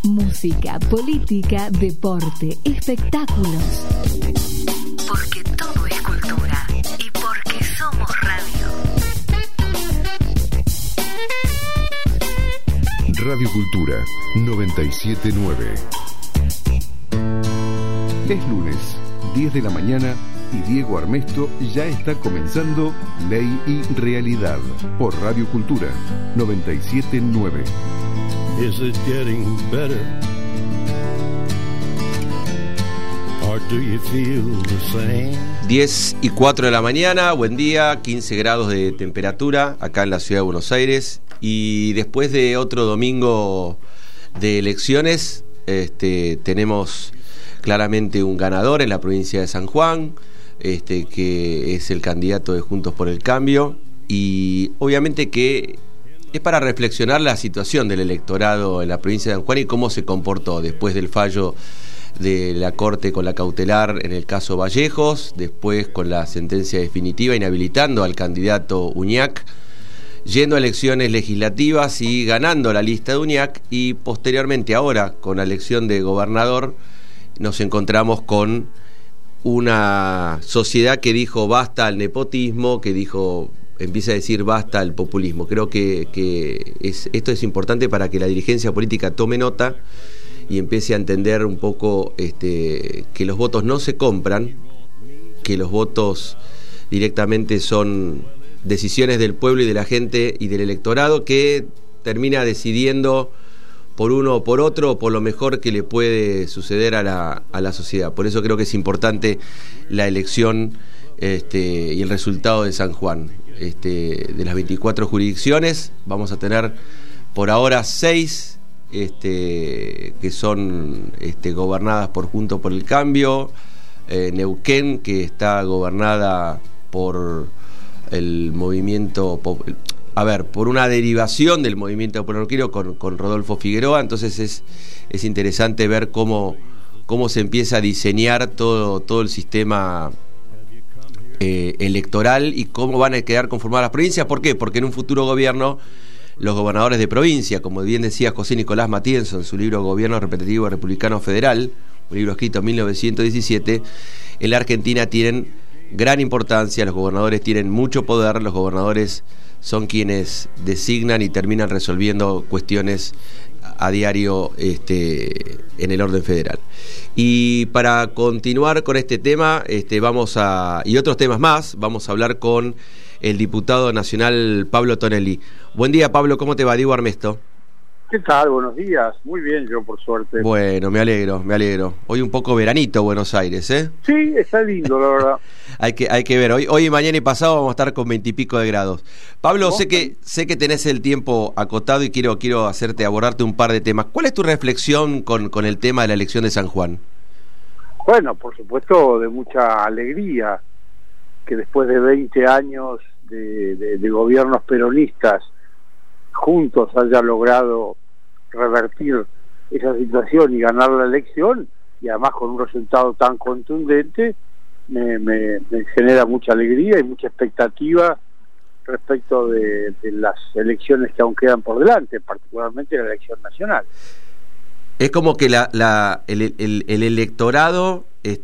Música, política, deporte, espectáculos. Porque todo es cultura y porque somos radio. Radio Cultura 979. Es lunes, 10 de la mañana y Diego Armesto ya está comenzando Ley y Realidad por Radio Cultura 979. Is it getting better? Or do you feel the same? 10:04 de la mañana, buen día, 15 grados de temperatura acá en la ciudad de Buenos Aires. Y después de otro domingo de elecciones, tenemos claramente un ganador en la provincia de San Juan, que es el candidato de Juntos por el Cambio. Y obviamente que es para reflexionar la situación del electorado en la provincia de San Juan y cómo se comportó después del fallo de la Corte con la cautelar en el caso Vallejos, después con la sentencia definitiva inhabilitando al candidato Uñac, yendo a elecciones legislativas y ganando la lista de Uñac, y posteriormente ahora con la elección de gobernador nos encontramos con una sociedad que dijo basta al nepotismo, que dijo, empieza a decir basta al populismo. Creo que esto es importante para que la dirigencia política tome nota y empiece a entender un poco que los votos no se compran, que los votos directamente son decisiones del pueblo y de la gente y del electorado, que termina decidiendo por uno o por otro, por lo mejor que le puede suceder a la sociedad. Por eso creo que es importante la elección y el resultado de San Juan. De las 24 jurisdicciones vamos a tener por ahora 6 que son gobernadas por Juntos por el Cambio. Neuquén, que está gobernada por el movimiento, por una derivación del movimiento popular con Rodolfo Figueroa. Entonces es interesante ver cómo se empieza a diseñar todo el sistema electoral y cómo van a quedar conformadas las provincias. ¿Por qué? Porque en un futuro gobierno los gobernadores de provincia, como bien decía José Nicolás Matienzo en su libro Gobierno Repetitivo Republicano Federal, un libro escrito en 1917, en la Argentina tienen gran importancia, los gobernadores tienen mucho poder, los gobernadores son quienes designan y terminan resolviendo cuestiones a diario en el orden federal. Y para continuar con este tema, y otros temas más, vamos a hablar con el diputado nacional Pablo Tonelli. Buen día, Pablo, ¿cómo te va? Diego Armesto. ¿Qué tal? Buenos días. Muy bien, yo por suerte. Bueno, me alegro. Hoy un poco veranito Buenos Aires, ¿eh? Sí, está lindo, la verdad. hay que ver. Hoy, mañana y pasado vamos a estar con 20 y pico de grados. Pablo, sé que tenés el tiempo acotado y quiero abordarte un par de temas. ¿Cuál es tu reflexión con el tema de la elección de San Juan? Bueno, por supuesto, de mucha alegría que después de 20 años de gobiernos peronistas Juntos haya logrado revertir esa situación y ganar la elección, y además con un resultado tan contundente, me genera mucha alegría y mucha expectativa respecto de las elecciones que aún quedan por delante, particularmente la elección nacional. Es como que el electorado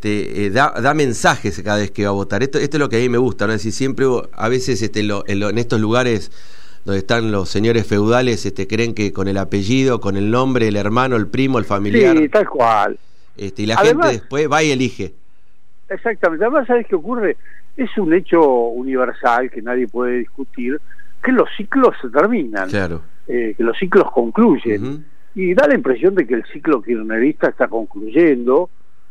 da mensajes cada vez que va a votar. Esto es lo que a mí me gusta, ¿no? Es decir, siempre, a veces en estos lugares donde están los señores feudales, creen que con el apellido, con el nombre, el hermano, el primo, el familiar. Sí, tal cual. Y la gente después va y elige. Exactamente. Además, ¿sabes qué ocurre? Es un hecho universal que nadie puede discutir, que los ciclos se terminan. Claro. Que los ciclos concluyen. Uh-huh. Y da la impresión de que el ciclo kirchnerista está concluyendo.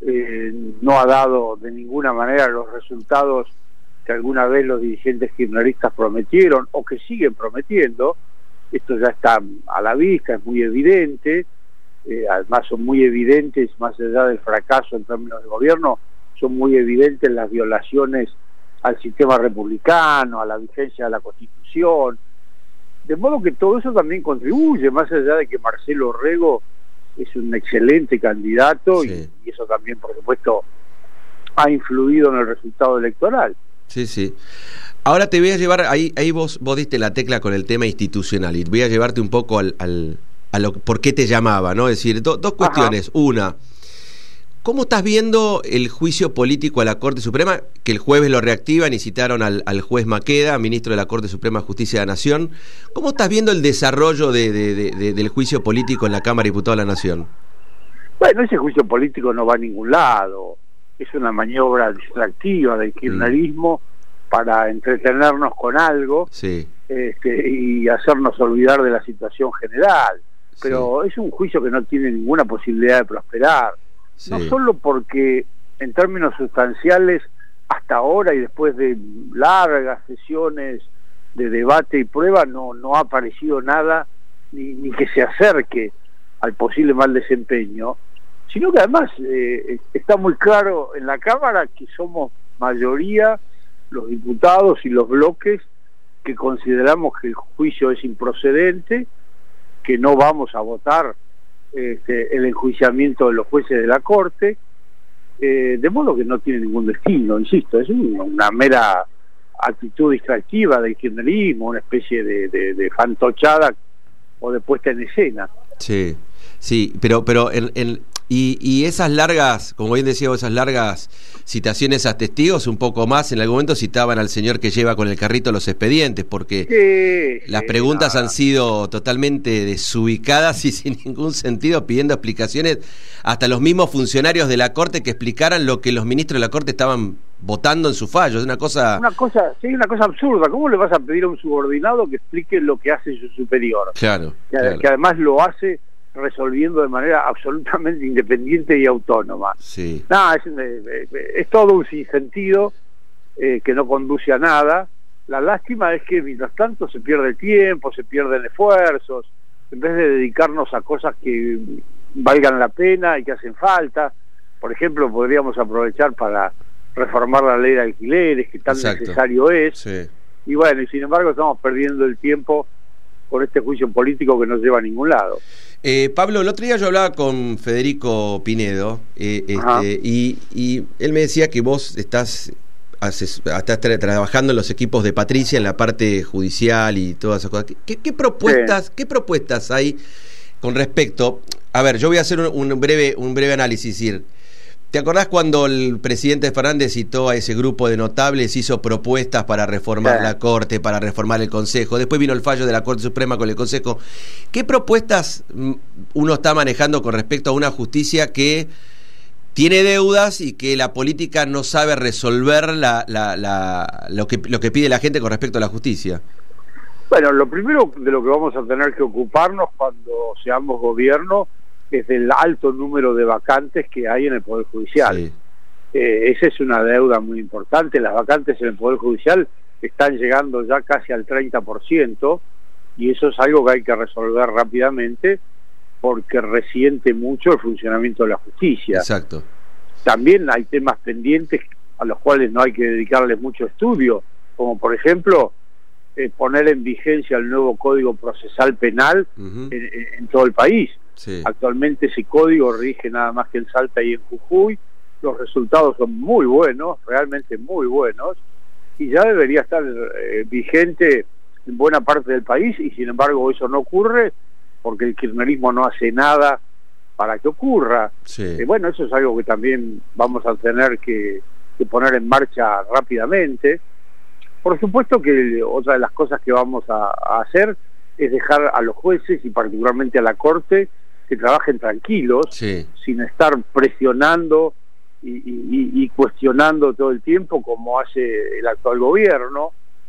No ha dado de ninguna manera los resultados que alguna vez los dirigentes kirchneristas prometieron o que siguen prometiendo. Esto ya está a la vista, es muy evidente. Además son muy evidentes, más allá del fracaso en términos de gobierno, son muy evidentes las violaciones al sistema republicano, a la vigencia de la Constitución. De modo que todo eso también contribuye, más allá de que Marcelo Orrego es un excelente candidato, sí. y eso también, por supuesto, ha influido en el resultado electoral. Sí. Ahora te voy a llevar, ahí vos diste la tecla con el tema institucional, y voy a llevarte un poco al por qué te llamaba, ¿no? Es decir, dos cuestiones. Ajá. Una, ¿cómo estás viendo el juicio político a la Corte Suprema? Que el jueves lo reactivan y citaron al juez Maqueda, ministro de la Corte Suprema de Justicia de la Nación. ¿Cómo estás viendo el desarrollo del juicio político en la Cámara de Diputados de la Nación? Bueno, ese juicio político no va a ningún lado. Es una maniobra distractiva del kirchnerismo para entretenernos con algo, sí, y hacernos olvidar de la situación general. Pero sí, es un juicio que no tiene ninguna posibilidad de prosperar. Sí. No solo porque en términos sustanciales hasta ahora y después de largas sesiones de debate y prueba no ha aparecido nada ni que se acerque al posible mal desempeño, sino que además está muy claro en la Cámara que somos mayoría los diputados y los bloques que consideramos que el juicio es improcedente, que no vamos a votar el enjuiciamiento de los jueces de la Corte, de modo que no tiene ningún destino, insisto, es una mera actitud distractiva del kirchnerismo, una especie de fantochada o de puesta en escena. Sí, sí, pero y esas largas, como bien decía, esas largas citaciones a testigos, un poco más, en algún momento citaban al señor que lleva con el carrito los expedientes, porque las preguntas han sido totalmente desubicadas y sin ningún sentido, pidiendo explicaciones, hasta los mismos funcionarios de la Corte que explicaran lo que los ministros de la Corte estaban votando en su fallo. Es una cosa absurda. ¿Cómo le vas a pedir a un subordinado que explique lo que hace su superior? Claro. Que además lo hace resolviendo de manera absolutamente independiente y autónoma. Sí. Nada, es todo un sinsentido que no conduce a nada. La lástima es que mientras tanto se pierde el tiempo, se pierden esfuerzos, en vez de dedicarnos a cosas que valgan la pena y que hacen falta. Por ejemplo, podríamos aprovechar para reformar la ley de alquileres, que tan necesario es. Sí. Y bueno, y sin embargo estamos perdiendo el tiempo por este juicio político que no lleva a ningún lado. Pablo, el otro día yo hablaba con Federico Pinedo y él me decía que vos estás trabajando en los equipos de Patricia en la parte judicial y todas esas cosas. ¿Qué propuestas hay con respecto? A ver, yo voy a hacer un breve análisis. Decir, ¿te acordás cuando el presidente Fernández citó a ese grupo de notables, hizo propuestas para reformar la Corte, para reformar el Consejo? Después vino el fallo de la Corte Suprema con el Consejo. ¿Qué propuestas uno está manejando con respecto a una justicia que tiene deudas y que la política no sabe resolver lo que pide la gente con respecto a la justicia? Bueno, lo primero de lo que vamos a tener que ocuparnos cuando seamos gobierno es del alto número de vacantes que hay en el Poder Judicial. Sí. Esa es una deuda muy importante. Las vacantes en el Poder Judicial están llegando ya casi al 30%, y eso es algo que hay que resolver rápidamente porque resiente mucho el funcionamiento de la justicia. Exacto. También hay temas pendientes a los cuales no hay que dedicarles mucho estudio, como por ejemplo poner en vigencia el nuevo Código Procesal Penal en todo el país. Sí. Actualmente ese código rige nada más que en Salta y en Jujuy. Los resultados son muy buenos, realmente muy buenos, y ya debería estar vigente en buena parte del país, y sin embargo eso no ocurre porque el kirchnerismo no hace nada para que ocurra. Sí. Bueno, eso es algo que también vamos a tener que poner en marcha rápidamente. Por supuesto que otra de las cosas que vamos a hacer es dejar a los jueces y particularmente a la Corte que trabajen tranquilos, sí, sin estar presionando y cuestionando todo el tiempo como hace el actual gobierno.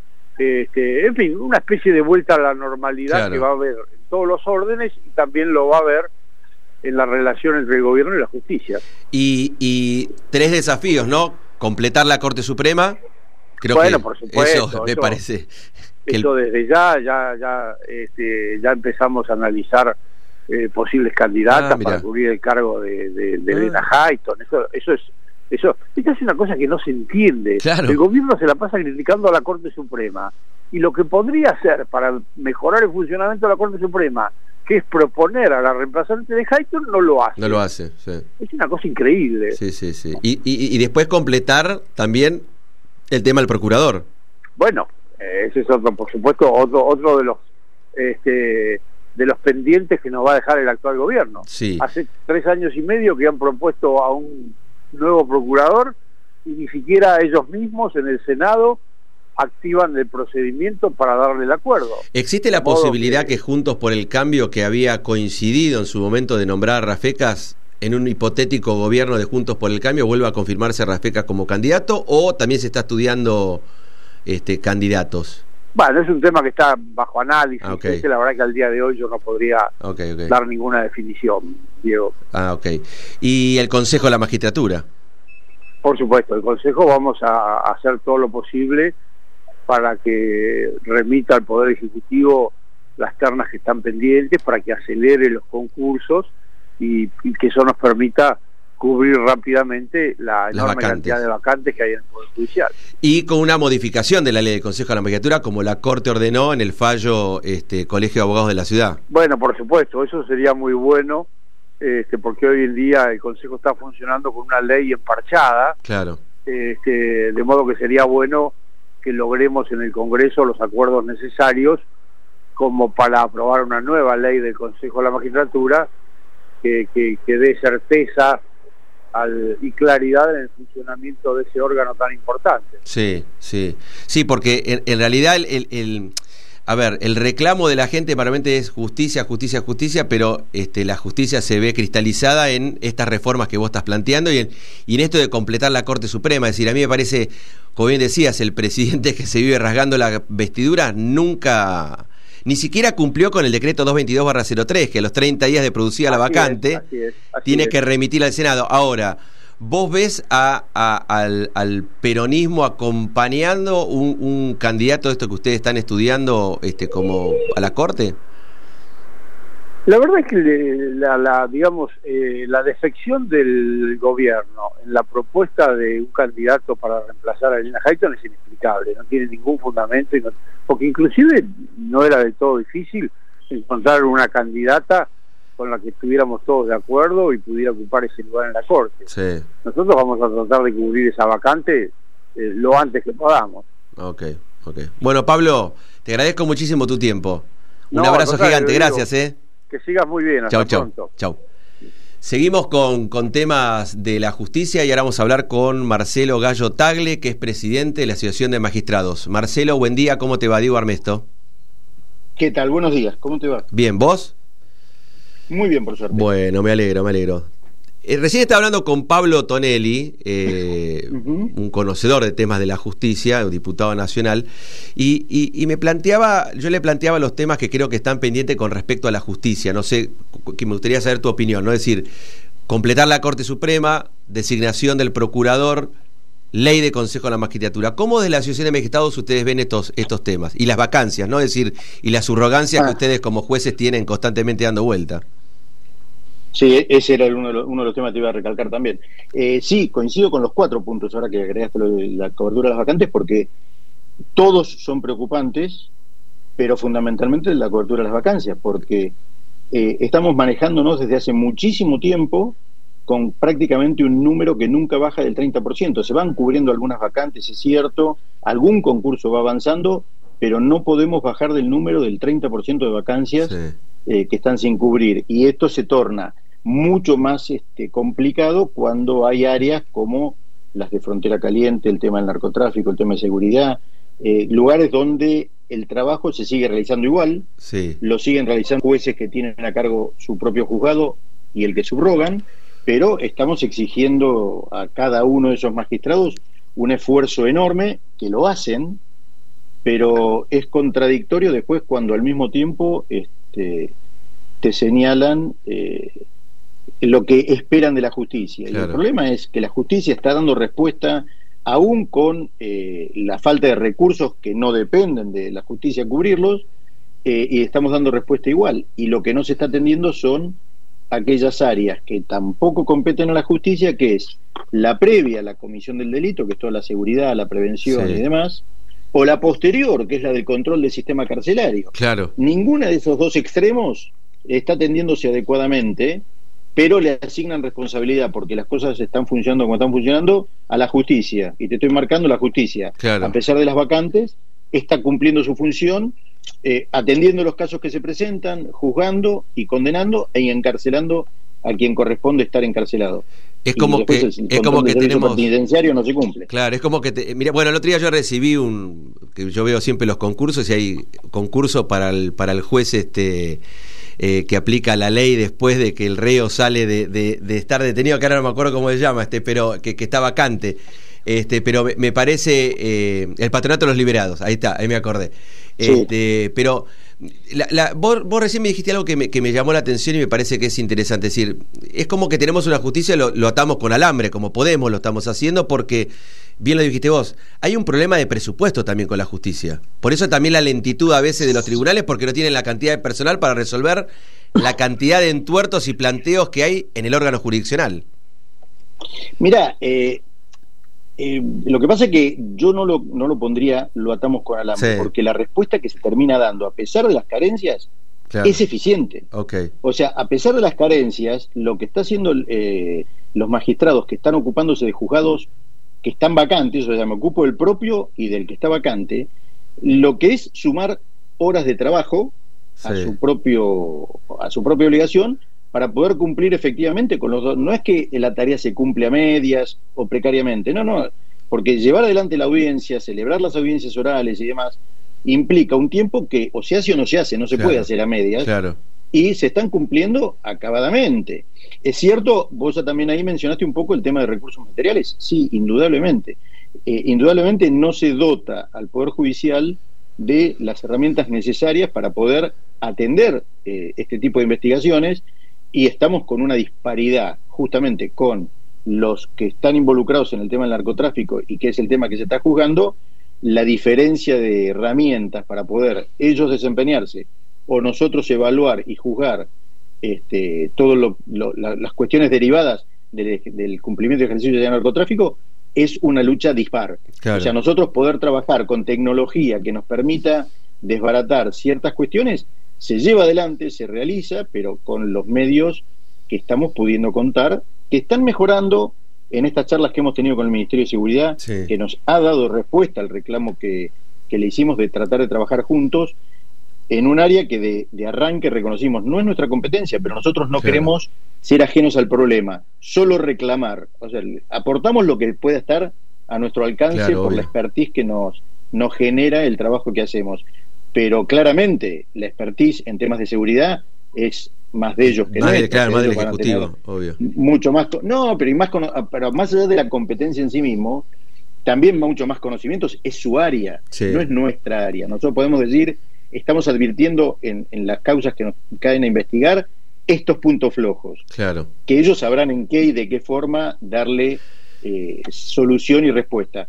En fin, una especie de vuelta a la normalidad, claro, que va a haber en todos los órdenes, y también lo va a haber en la relación entre el gobierno y la justicia. Y 3 desafíos, ¿no? Completar la Corte Suprema. Creo bueno, que por supuesto, eso me parece que eso desde ya empezamos a analizar posibles candidatas para cubrir el cargo de Elena Hayton. Esta es una cosa que no se entiende. Claro. El gobierno se la pasa criticando a la Corte Suprema, y lo que podría hacer para mejorar el funcionamiento de la Corte Suprema, que es proponer a la reemplazante de Hayton, no lo hace. No lo hace, sí. Es una cosa increíble. Sí. Y después completar también el tema del procurador. Bueno, ese es otro, por supuesto, otro de los de los pendientes que nos va a dejar el actual gobierno. Sí. Hace 3 años y medio que han propuesto a un nuevo procurador y ni siquiera ellos mismos en el Senado activan el procedimiento para darle el acuerdo. ¿Existe la posibilidad que Juntos por el Cambio, que había coincidido en su momento de nombrar a Rafecas, en un hipotético gobierno de Juntos por el Cambio, vuelva a confirmarse Rafecas como candidato, o también se está estudiando candidatos? Bueno, es un tema que está bajo análisis. Okay. La verdad que al día de hoy yo no podría dar ninguna definición, Diego. Ok. ¿Y el Consejo de la Magistratura? Por supuesto, el Consejo vamos a hacer todo lo posible para que remita al Poder Ejecutivo las ternas que están pendientes, para que acelere los concursos y que eso nos permita cubrir rápidamente la enorme cantidad de vacantes que hay en el Poder Judicial. Y con una modificación de la ley del Consejo de la Magistratura, como la Corte ordenó en el fallo Colegio de Abogados de la Ciudad. Bueno, por supuesto, eso sería muy bueno, porque hoy en día el Consejo está funcionando con una ley emparchada. Claro. De modo que sería bueno que logremos en el Congreso los acuerdos necesarios como para aprobar una nueva ley del Consejo de la Magistratura que dé certeza y claridad en el funcionamiento de ese órgano tan importante. Sí, porque en realidad el reclamo de la gente permanente es justicia, pero la justicia se ve cristalizada en estas reformas que vos estás planteando y en esto de completar la Corte Suprema. Es decir, a mí me parece, como bien decías, el presidente que se vive rasgando la vestidura nunca, ni siquiera cumplió con el decreto 222/03, que a los 30 días de producida la vacante tiene que remitir al Senado. Ahora, ¿vos ves al peronismo acompañando un candidato de esto que ustedes están estudiando como a la Corte? La verdad es que la defección del gobierno en la propuesta de un candidato para reemplazar a Elena Hayton es inexplicable, no tiene ningún fundamento, porque inclusive no era del todo difícil encontrar una candidata con la que estuviéramos todos de acuerdo y pudiera ocupar ese lugar en la Corte. Sí. Nosotros vamos a tratar de cubrir esa vacante lo antes que podamos. Ok. Bueno, Pablo, te agradezco muchísimo tu tiempo. Un abrazo gigante, gracias. Que sigas muy bien, hasta pronto. Chau. Seguimos con temas de la justicia y ahora vamos a hablar con Marcelo Gallo Tagle, que es presidente de la Asociación de Magistrados. Marcelo, buen día, ¿cómo te va? Diego Armesto. ¿Qué tal? Buenos días, ¿cómo te va? Bien, ¿vos? Muy bien, por suerte. Bueno, me alegro. Recién estaba hablando con Pablo Tonelli, un conocedor de temas de la justicia, un diputado nacional, y yo le planteaba los temas que creo que están pendientes con respecto a la justicia. No sé, que me gustaría saber tu opinión, ¿no? Es decir, completar la Corte Suprema, designación del procurador, ley de Consejo de la Magistratura. ¿Cómo desde la Asociación de Magistrados ustedes ven estos temas? Y las vacancias, ¿no? Es decir, y las subrogancias que ustedes como jueces tienen constantemente dando vuelta. Sí, ese era uno de los temas que te iba a recalcar también. Sí, coincido con los 4 puntos ahora que agregaste la cobertura de las vacantes, porque todos son preocupantes, pero fundamentalmente la cobertura de las vacancias, porque estamos manejándonos desde hace muchísimo tiempo con prácticamente un número que nunca baja del 30%. Se van cubriendo algunas vacantes, es cierto, algún concurso va avanzando, pero no podemos bajar del número del 30% de vacancias que están sin cubrir, y esto se torna mucho más complicado cuando hay áreas como las de frontera caliente, el tema del narcotráfico, el tema de seguridad, lugares donde el trabajo se sigue realizando igual, lo siguen realizando jueces que tienen a cargo su propio juzgado y el que subrogan, pero estamos exigiendo a cada uno de esos magistrados un esfuerzo enorme, que lo hacen, pero es contradictorio después cuando al mismo tiempo te señalan lo que esperan de la justicia. Claro. Y el problema es que la justicia está dando respuesta aún con la falta de recursos que no dependen de la justicia cubrirlos, y estamos dando respuesta igual. Y lo que no se está atendiendo son aquellas áreas que tampoco competen a la justicia, que es la previa a la comisión del delito, que es toda la seguridad, la prevención y demás, o la posterior, que es la del control del sistema carcelario. Claro. Ninguna de esos dos extremos está atendiéndose adecuadamente, pero le asignan responsabilidad, porque las cosas están funcionando como están funcionando, a la justicia, y te estoy marcando la justicia, a pesar de las vacantes, está cumpliendo su función, atendiendo los casos que se presentan, juzgando y condenando e encarcelando a quien corresponde estar encarcelado. Es como que tenemos penitenciario no se cumple. Claro, es como que mira, bueno, el otro día yo recibí que yo veo siempre los concursos y hay concurso para el juez que aplica la ley después de que el reo sale de estar detenido, que ahora no me acuerdo cómo se llama, pero que está vacante. Pero me parece el Patronato de los Liberados, ahí está, ahí me acordé. Sí. Pero vos recién me dijiste algo que me llamó la atención y me parece que es interesante. Es decir, es como que tenemos una justicia, lo atamos con alambre, como podemos, lo estamos haciendo porque, bien lo dijiste vos, hay un problema de presupuesto también con la justicia. Por eso también la lentitud a veces de los tribunales, porque no tienen la cantidad de personal para resolver la cantidad de entuertos y planteos que hay en el órgano jurisdiccional. Mira, lo que pasa es que yo no lo pondría, lo atamos con alambre, sí, porque la respuesta que se termina dando, a pesar de las carencias, claro, es eficiente. Okay. O sea, a pesar de las carencias, lo que está haciendo los magistrados que están ocupándose de juzgados que están vacantes, o sea, me ocupo del propio y del que está vacante, lo que es sumar horas de trabajo, sí, a su propia obligación, para poder cumplir efectivamente con los dos. No es que la tarea se cumple a medias o precariamente, no, porque llevar adelante la audiencia, celebrar las audiencias orales y demás, implica un tiempo que o se hace o no se hace, no se, claro, puede hacer a medias, claro, y se están cumpliendo acabadamente. Es cierto, vos también ahí mencionaste un poco el tema de recursos materiales, sí, indudablemente. Indudablemente no se dota al Poder Judicial de las herramientas necesarias para poder atender este tipo de investigaciones, y estamos con una disparidad justamente con los que están involucrados en el tema del narcotráfico y que es el tema que se está juzgando, la diferencia de herramientas para poder ellos desempeñarse o nosotros evaluar y juzgar todas las cuestiones derivadas del cumplimiento y ejercicio de narcotráfico es una lucha dispar. Claro. O sea, nosotros poder trabajar con tecnología que nos permita desbaratar ciertas cuestiones se lleva adelante, se realiza, pero con los medios que estamos pudiendo contar, que están mejorando en estas charlas que hemos tenido con el Ministerio de Seguridad, sí, que nos ha dado respuesta al reclamo que le hicimos de tratar de trabajar juntos en un área que de arranque reconocimos no es nuestra competencia, pero nosotros no, claro, queremos ser ajenos al problema, solo reclamar. O sea, aportamos lo que pueda estar a nuestro alcance, claro, por obvio, la expertise que nos genera el trabajo que hacemos. Pero claramente la expertise en temas de seguridad es más de ellos que nuestra. Claro, más del Ejecutivo, obvio. Mucho más, no, pero más allá de la competencia en sí mismo, también mucho más conocimientos, es su área, sí, no es nuestra área. Nosotros podemos decir, estamos advirtiendo en las causas que nos caen a investigar estos puntos flojos, claro, que ellos sabrán en qué y de qué forma darle solución y respuesta.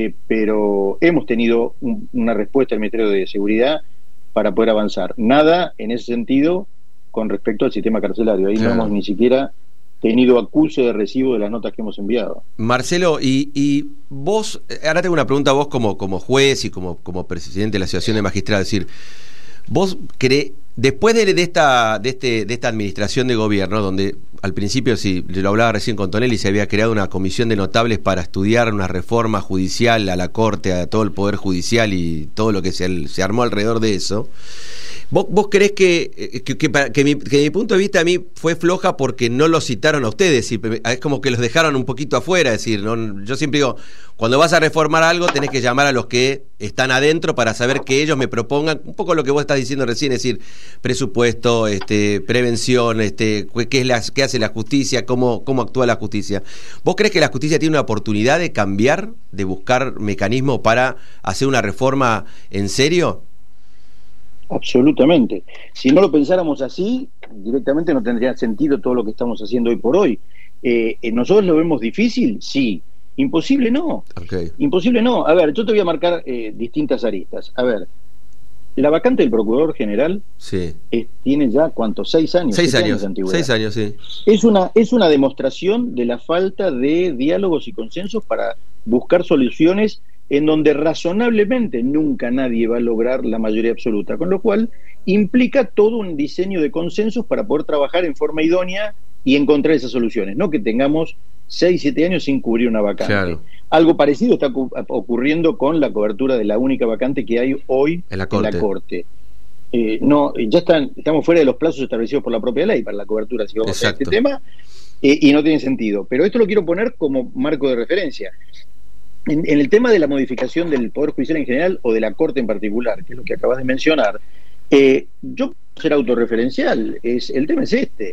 Pero hemos tenido una respuesta del Ministerio de Seguridad para poder avanzar. Nada en ese sentido con respecto al sistema carcelario. Ahí, claro, no hemos ni siquiera tenido acuse de recibo de las notas que hemos enviado. Este y vos, ahora tengo una pregunta a vos como juez y como presidente de la Asociación de Magistrados, es decir, vos creés, después de esta administración de gobierno, donde al principio, sí, lo hablaba recién con Tonelli, se había creado una comisión de notables para estudiar una reforma judicial a la Corte, a todo el Poder Judicial y todo lo que se armó alrededor de eso. ¿Vos creés que mi punto de vista a mí fue floja porque no lo citaron a ustedes? Y es como que los dejaron un poquito afuera. Es decir, ¿no? Yo siempre digo, cuando vas a reformar algo tenés que llamar a los que están adentro para saber que ellos me propongan un poco lo que vos estás diciendo recién, es decir, presupuesto, prevención, qué hace la justicia, cómo actúa la justicia. ¿Vos creés que la justicia tiene una oportunidad de cambiar, de buscar mecanismos para hacer una reforma en serio? Absolutamente. Si no lo pensáramos así, directamente no tendría sentido todo lo que estamos haciendo hoy por hoy. ¿Nosotros lo vemos difícil? Sí. Imposible no. Okay. Imposible no. A ver, yo te voy a marcar distintas aristas. A ver, la vacante del Procurador General, sí, tiene ya, ¿cuántos? 6 años. 6 años de antigüedad. 6 años, sí. Es una demostración de la falta de diálogos y consensos para buscar soluciones en donde razonablemente nunca nadie va a lograr la mayoría absoluta, con lo cual implica todo un diseño de consensos para poder trabajar en forma idónea y encontrar esas soluciones, no que tengamos 6, 7 años sin cubrir una vacante. Claro. Algo parecido está ocurriendo con la cobertura de la única vacante que hay hoy en la Corte. No, ya estamos fuera de los plazos establecidos por la propia ley para la cobertura, si vamos a este tema, y no tiene sentido. Pero esto lo quiero poner como marco de referencia. En el tema de la modificación del Poder Judicial en general o de la Corte en particular, que es lo que acabas de mencionar, yo puedo ser autorreferencial, el tema es este.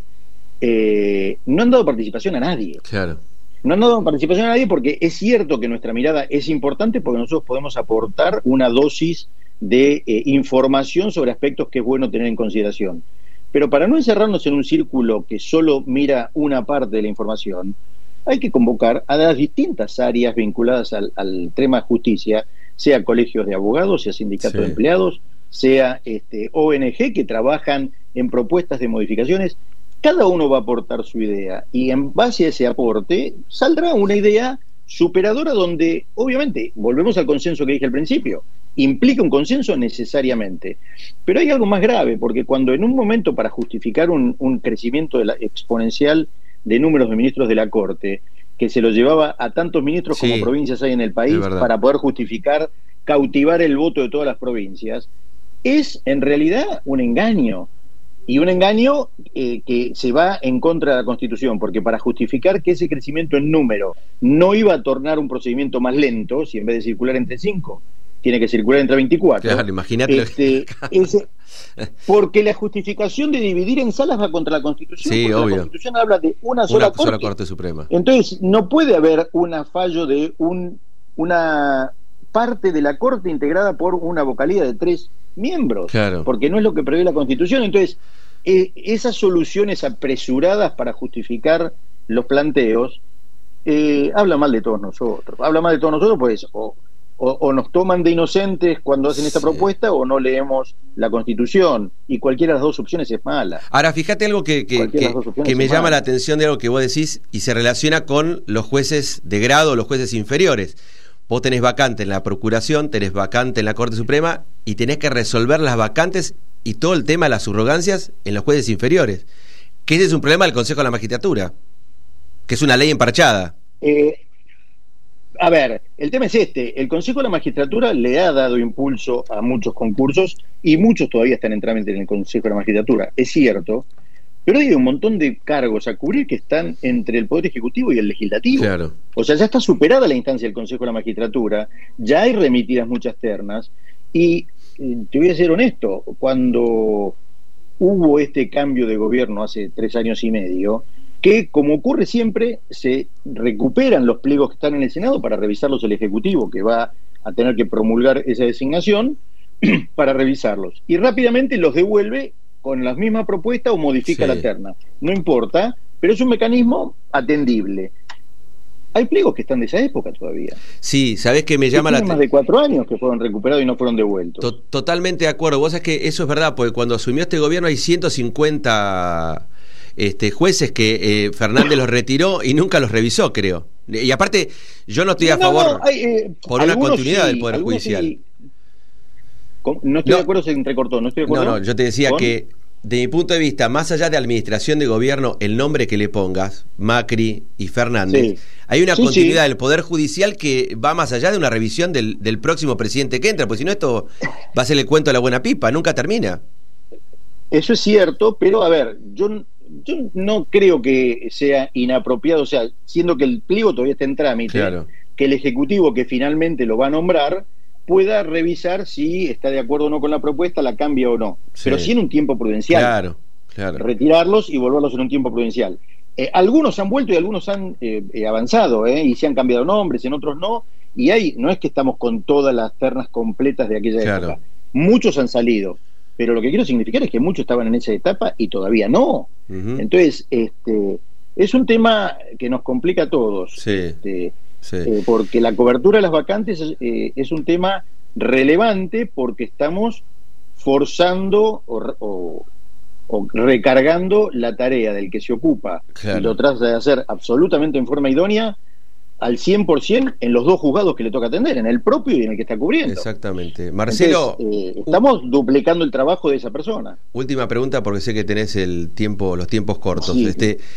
No han dado participación a nadie. Claro. No han dado participación a nadie porque es cierto que nuestra mirada es importante porque nosotros podemos aportar una dosis de información sobre aspectos que es bueno tener en consideración. Pero para no encerrarnos en un círculo que solo mira una parte de la información, hay que convocar a las distintas áreas vinculadas al tema justicia, sea colegios de abogados, sea sindicatos de empleados, sea ONG que trabajan en propuestas de modificaciones. Cada uno va a aportar su idea y en base a ese aporte saldrá una idea superadora donde, obviamente, volvemos al consenso que dije al principio, implica un consenso necesariamente. Pero hay algo más grave, porque cuando en un momento para justificar un crecimiento exponencial de números de ministros de la Corte, que se lo llevaba a tantos ministros como provincias hay en el país para poder justificar, cautivar el voto de todas las provincias, es en realidad un engaño. Y un engaño que se va en contra de la Constitución, porque para justificar que ese crecimiento en número no iba a tornar un procedimiento más lento, si en vez de circular entre 5, tiene que circular entre 24. Claro, imagínate. Porque la justificación de dividir en salas va contra la Constitución, porque obvio. la Constitución habla de una sola Corte Suprema. Entonces, no puede haber un fallo de una parte de la Corte integrada por una vocalía de 3 miembros, porque no es lo que prevé la Constitución. Entonces, esas soluciones apresuradas para justificar los planteos habla mal de todos nosotros. Habla mal de todos nosotros, pues, o nos toman de inocentes cuando hacen esta propuesta, o no leemos la Constitución, y cualquiera de las dos opciones es mala. Ahora, fíjate algo que me llama la atención de algo que vos decís, y se relaciona con los jueces de grado, los jueces inferiores. Vos tenés vacante en la Procuración, tenés vacante en la Corte Suprema y tenés que resolver las vacantes y todo el tema de las subrogancias en los jueces inferiores. Que ese es un problema del Consejo de la Magistratura, que es una ley emparchada. A ver, el tema es este. El Consejo de la Magistratura le ha dado impulso a muchos concursos y muchos todavía están en trámite en el Consejo de la Magistratura, es cierto. Pero hay un montón de cargos a cubrir que están entre el Poder Ejecutivo y el Legislativo. Claro. O sea, ya está superada la instancia del Consejo de la Magistratura, ya hay remitidas muchas ternas, y te voy a ser honesto, cuando hubo este cambio de gobierno hace 3 años y medio, que como ocurre siempre, se recuperan los pliegos que están en el Senado para revisarlos el Ejecutivo, que va a tener que promulgar esa designación para revisarlos, y rápidamente los devuelve con la misma propuesta o modifica la terna. No importa, pero es un mecanismo atendible. Hay pliegos que están de esa época todavía. Sí, ¿sabés qué me llama la atención? Más de 4 años que fueron recuperados y no fueron devueltos. Totalmente de acuerdo. Vos sabés que eso es verdad, porque cuando asumió este gobierno hay 150 jueces que Fernández los retiró y nunca los revisó, creo. Y aparte, yo no estoy a favor por una continuidad del Poder Judicial. No estoy de acuerdo, se entrecortó. No estoy de acuerdo. No, yo te decía que, de mi punto de vista, más allá de administración de gobierno, el nombre que le pongas, Macri y Fernández, hay una continuidad del Poder Judicial que va más allá de una revisión del próximo presidente que entra, porque si no esto va a ser el cuento de la buena pipa, nunca termina. Eso es cierto, pero a ver, yo no creo que sea inapropiado, o sea, siendo que el pliego todavía está en trámite, que el Ejecutivo que finalmente lo va a nombrar pueda revisar si está de acuerdo o no con la propuesta, la cambia o no, pero sí en un tiempo prudencial. Retirarlos y volverlos en un tiempo prudencial. Algunos han vuelto y algunos han avanzado, y se han cambiado nombres, en otros no, y no es que estamos con todas las ternas completas de aquella época. Muchos han salido, pero lo que quiero significar es que muchos estaban en esa etapa y todavía no. Entonces, es un tema que nos complica a todos. Porque la cobertura de las vacantes es un tema relevante porque estamos forzando o recargando la tarea del que se ocupa y lo trata de hacer absolutamente en forma idónea al 100% en los 2 juzgados que le toca atender, en el propio y en el que está cubriendo. Exactamente. Marcelo, entonces, estamos duplicando el trabajo de esa persona. Última pregunta porque sé que tenés los tiempos cortos.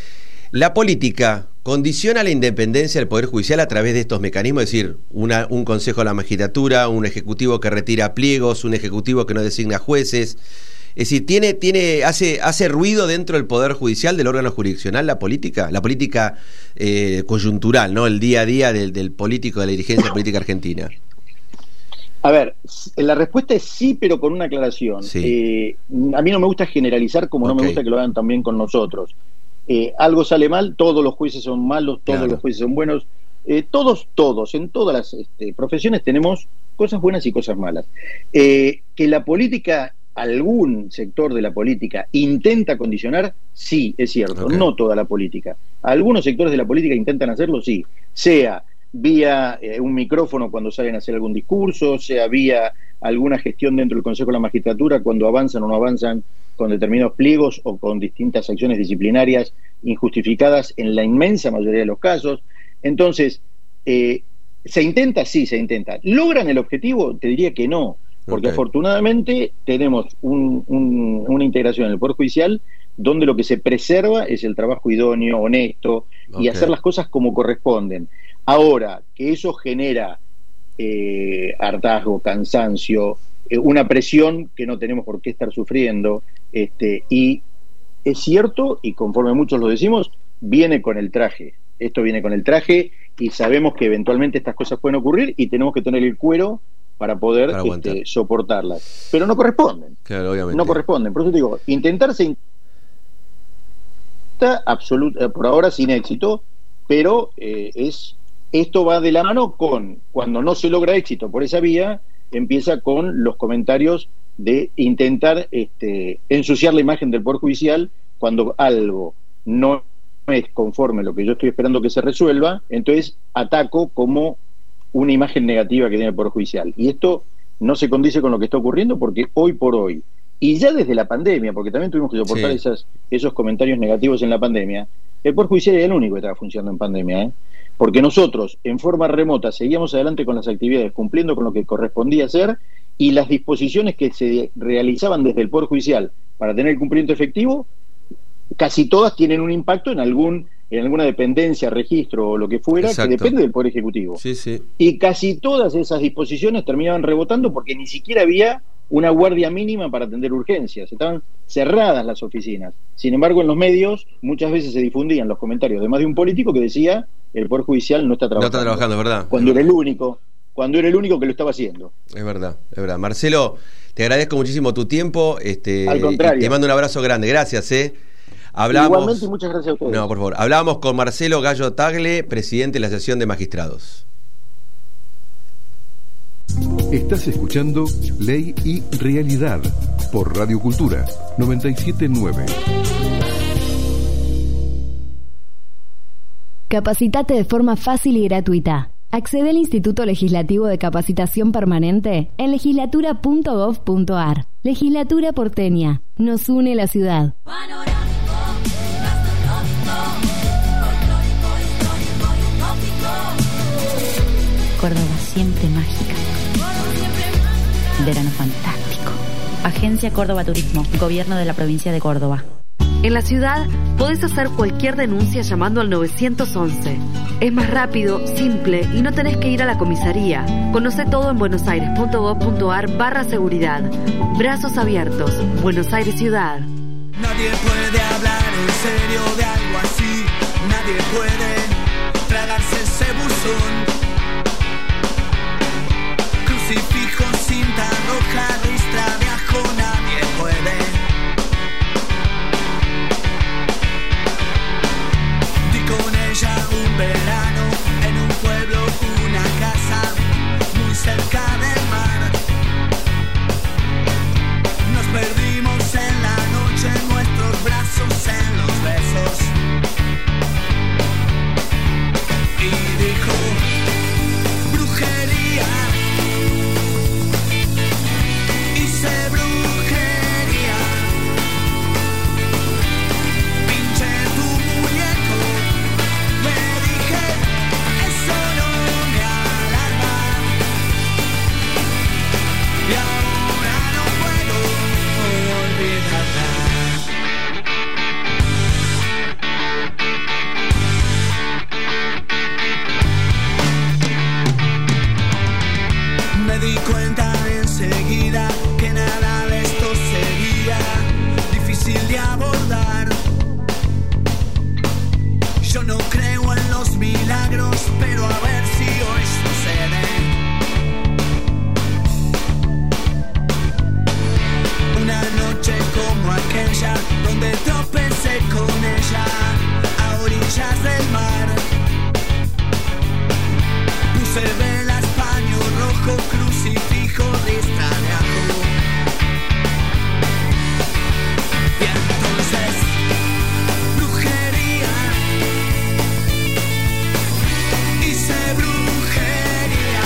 ¿La política condiciona la independencia del Poder Judicial a través de estos mecanismos? Es decir, un Consejo de la Magistratura, un Ejecutivo que retira pliegos, un Ejecutivo que no designa jueces. Es decir, hace ruido dentro del Poder Judicial, del órgano jurisdiccional, la política coyuntural, ¿no? El día a día del político, de la dirigencia política argentina. A ver, la respuesta es sí, pero con una aclaración. Sí. A mí no me gusta generalizar, como no me gusta que lo hagan también con nosotros. Algo sale mal, todos los jueces son malos, todos los jueces son buenos. Todos, en todas las profesiones tenemos cosas buenas y cosas malas. Que la política, algún sector de la política intenta condicionar, sí, es cierto, no toda la política. Algunos sectores de la política intentan hacerlo, sí, sea vía un micrófono cuando salen a hacer algún discurso, sea vía alguna gestión dentro del Consejo de la Magistratura cuando avanzan o no avanzan con determinados pliegos o con distintas acciones disciplinarias injustificadas en la inmensa mayoría de los casos. Entonces, ¿se intenta? Sí, se intenta. ¿Logran el objetivo? Te diría que no, porque afortunadamente tenemos una integración en el Poder Judicial donde lo que se preserva es el trabajo idóneo, honesto, y hacer las cosas como corresponden. Ahora, que eso genera hartazgo, cansancio, una presión que no tenemos por qué estar sufriendo, y es cierto, y conforme muchos lo decimos, viene con el traje. Esto viene con el traje y sabemos que eventualmente estas cosas pueden ocurrir y tenemos que tener el cuero para poder soportarlas. Pero no corresponden. Claro, obviamente. No corresponden. Por eso te digo, intentarse por ahora sin éxito, pero esto va de la mano con, cuando no se logra éxito por esa vía, empieza con los comentarios de intentar ensuciar la imagen del Poder Judicial cuando algo no es conforme a lo que yo estoy esperando que se resuelva, entonces ataco como una imagen negativa que tiene el Poder Judicial. Y esto no se condice con lo que está ocurriendo porque hoy por hoy, y ya desde la pandemia, porque también tuvimos que soportar esos comentarios negativos en la pandemia, el Poder Judicial era el único que estaba funcionando en pandemia, porque nosotros en forma remota seguíamos adelante con las actividades, cumpliendo con lo que correspondía hacer, y las disposiciones que se realizaban desde el Poder Judicial para tener el cumplimiento efectivo, casi todas tienen un impacto en alguna dependencia, registro o lo que fuera, que depende del Poder Ejecutivo. Y casi todas esas disposiciones terminaban rebotando porque ni siquiera había una guardia mínima para atender urgencias, estaban cerradas las oficinas. Sin embargo, en los medios muchas veces se difundían los comentarios de más de un político que decía el Poder Judicial no está trabajando. No está trabajando, es verdad. Cuando era el único que lo estaba haciendo. Es verdad. Marcelo, te agradezco muchísimo tu tiempo. Al contrario. Te mando un abrazo grande. Gracias. Igualmente, y muchas gracias a ustedes. No, por favor. Hablábamos con Marcelo Gallo Tagle, presidente de la Asociación de Magistrados. Estás escuchando Ley y Realidad por Radio Cultura 97.9. Capacitate de forma fácil y gratuita. Accede al Instituto Legislativo de Capacitación Permanente en legislatura.gov.ar. Legislatura porteña. Nos une la ciudad. Córdoba siempre mágica. Verano fantástico. Agencia Córdoba Turismo, Gobierno de la Provincia de Córdoba. En la ciudad podés hacer cualquier denuncia llamando al 911. Es más rápido, simple y no tenés que ir a la comisaría. Conoce todo en buenosaires.gov.ar/seguridad. Brazos abiertos. Buenos Aires Ciudad. Nadie puede hablar en serio de algo así. Nadie puede tragarse ese buzón. Crucifijo, cinta roja, ristra de ajo, nadie puede. Di con ella un verano, en un pueblo, una casa, muy cerca del mar. Nos perdimos en la noche, nuestros brazos en los besos. no creo en los milagros, pero a ver si hoy sucede. Una noche como aquella, donde tropecé con ella, a orillas del mar. Puse velas, paño rojo, crucifijo, lista de ajo. Y entonces, brujería, hice brujería,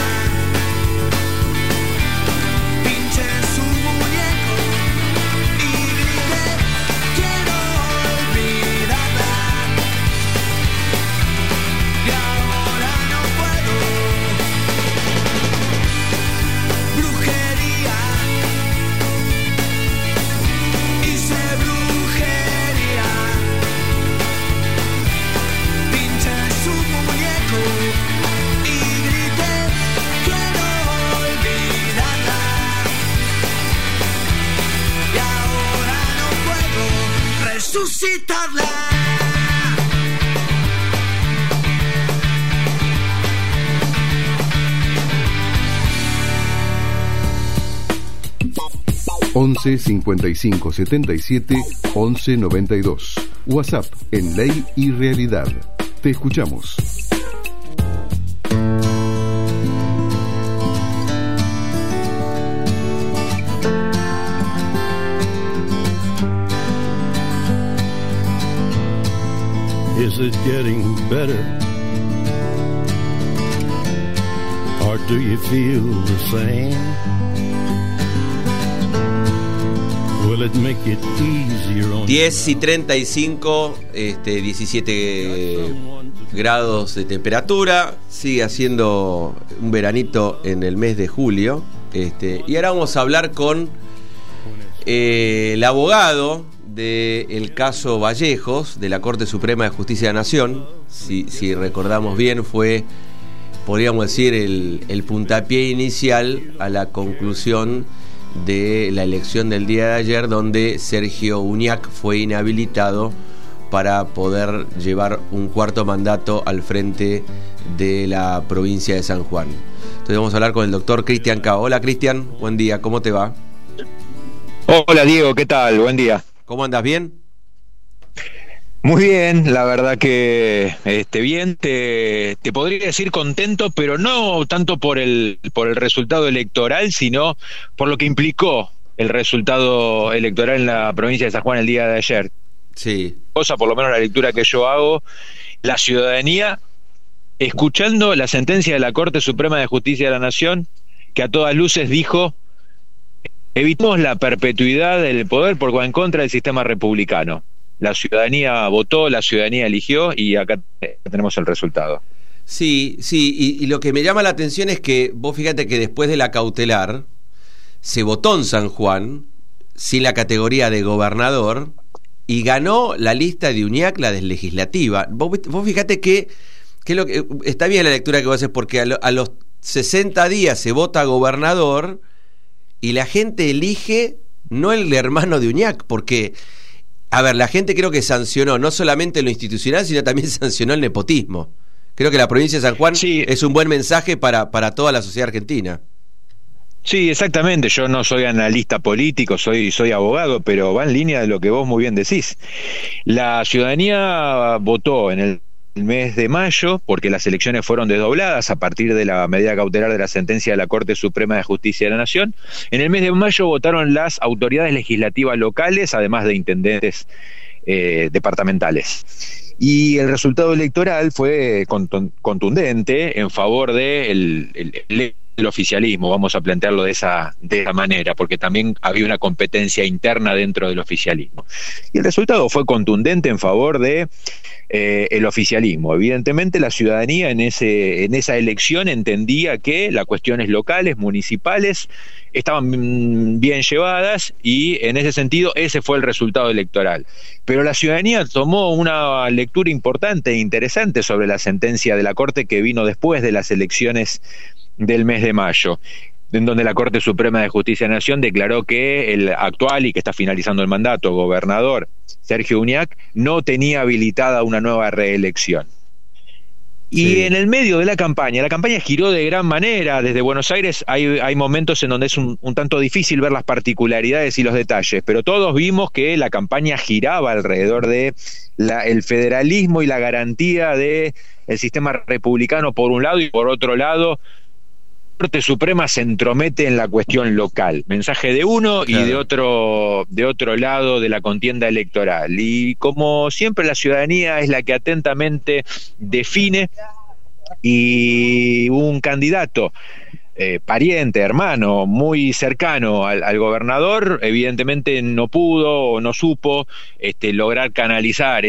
pinché su muñeco y grité, quiero olvidarla, y ahora no puedo. Brujería, hice brujería, pinché su muñeco y grité, quiero olvidarla, y ahora no puedo resucitarla. 11 55 77 11 92. WhatsApp en Ley y Realidad. Te escuchamos. Is it getting better? Or do you feel the same? Will it make it easier on 10 y 35, 17 grados de temperatura. Sigue haciendo un veranito en el mes de julio. Y ahora vamos a hablar con el abogado del caso Vallejos de la Corte Suprema de Justicia de la Nación. Si recordamos bien, fue, podríamos decir, el puntapié inicial a la conclusión de la elección del día de ayer, donde Sergio Uñac fue inhabilitado para poder llevar un cuarto mandato al frente de la provincia de San Juan. Entonces vamos a hablar con el doctor Cristian Cao. Hola Cristian, buen día, ¿cómo te va? Hola Diego, ¿qué tal? Buen día. ¿Cómo andas? ¿Bien? Muy bien, la verdad que bien, te podría decir contento, pero no tanto por el resultado electoral, sino por lo que implicó el resultado electoral en la provincia de San Juan el día de ayer. Sí. Cosa, por lo menos la lectura que yo hago, la ciudadanía, escuchando la sentencia de la Corte Suprema de Justicia de la Nación, que a todas luces dijo: evitemos la perpetuidad del poder porque va en contra del sistema republicano. La ciudadanía votó, la ciudadanía eligió y acá tenemos el resultado. Sí, y lo que me llama la atención es que vos fíjate que después de la cautelar se votó en San Juan sin la categoría de gobernador y ganó la lista de Uñac, la del legislativa. Vos fíjate que lo que está bien la lectura que vos haces, porque a los 60 días se vota gobernador y la gente elige no el hermano de Uñac, porque a ver, la gente creo que sancionó no solamente lo institucional, sino también sancionó el nepotismo. Creo que la provincia de San Juan es un buen mensaje para toda la sociedad argentina. Sí, exactamente. Yo no soy analista político, soy abogado, pero va en línea de lo que vos muy bien decís. La ciudadanía votó en el mes de mayo, porque las elecciones fueron desdobladas a partir de la medida cautelar de la sentencia de la Corte Suprema de Justicia de la Nación. En el mes de mayo votaron las autoridades legislativas locales, además de intendentes departamentales. Y el resultado electoral fue contundente en favor del oficialismo, vamos a plantearlo de esa manera, porque también había una competencia interna dentro del oficialismo. Y el resultado fue contundente en favor de el oficialismo. Evidentemente la ciudadanía en esa elección entendía que las cuestiones locales, municipales, estaban bien llevadas y en ese sentido ese fue el resultado electoral. Pero la ciudadanía tomó una lectura importante e interesante sobre la sentencia de la Corte que vino después de las elecciones del mes de mayo, en donde la Corte Suprema de Justicia de la Nación declaró que el actual y que está finalizando el mandato gobernador Sergio Uñac no tenía habilitada una nueva reelección. Y en el medio de la campaña giró de gran manera. Desde Buenos Aires hay momentos en donde es un tanto difícil ver las particularidades y los detalles, pero todos vimos que la campaña giraba alrededor de el federalismo y la garantía de el sistema republicano por un lado, y por otro lado la Corte Suprema se entromete en la cuestión local. Mensaje de uno, claro, y de otro lado de la contienda electoral. Y como siempre, la ciudadanía es la que atentamente define, y un candidato pariente, hermano, muy cercano al gobernador, evidentemente no pudo o no supo lograr canalizar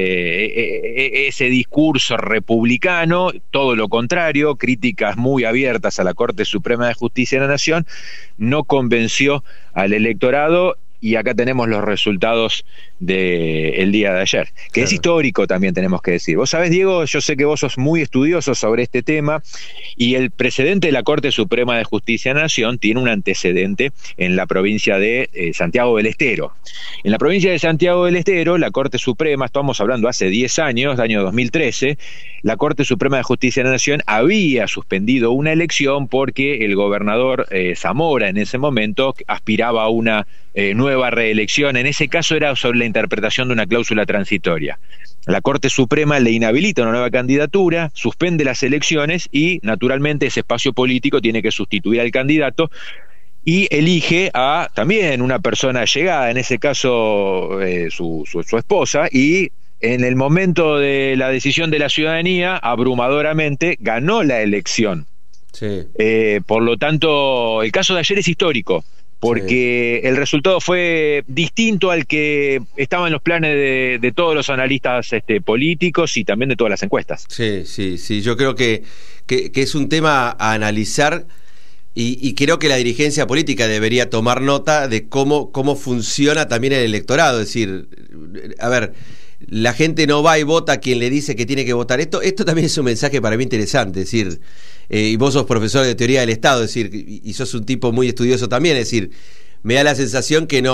ese discurso republicano. Todo lo contrario, críticas muy abiertas a la Corte Suprema de Justicia de la Nación, no convenció al electorado. Y acá tenemos los resultados del día de ayer, que claro, es histórico también, tenemos que decir. Vos sabés, Diego, yo sé que vos sos muy estudioso sobre este tema, y el precedente de la Corte Suprema de Justicia de la Nación tiene un antecedente en la provincia de Santiago del Estero. En la provincia de Santiago del Estero, la Corte Suprema, estamos hablando hace 10 años, año 2013, la Corte Suprema de Justicia de la Nación había suspendido una elección porque el gobernador Zamora en ese momento aspiraba a una nueva reelección. En ese caso era sobre la interpretación de una cláusula transitoria. La Corte Suprema le inhabilita una nueva candidatura, suspende las elecciones y, naturalmente, ese espacio político tiene que sustituir al candidato y elige a también una persona allegada, en ese caso su esposa, y en el momento de la decisión de la ciudadanía, abrumadoramente, ganó la elección. Sí. Por lo tanto, el caso de ayer es histórico, porque el resultado fue distinto al que estaba en los planes de todos los analistas políticos y también de todas las encuestas. Sí, yo creo que es un tema a analizar, y creo que la dirigencia política debería tomar nota de cómo funciona también el electorado. Es decir, a ver, la gente no va y vota a quien le dice que tiene que votar. Esto también es un mensaje para mí interesante, es decir, y vos sos profesor de teoría del Estado, es decir, y sos un tipo muy estudioso también, es decir, me da la sensación que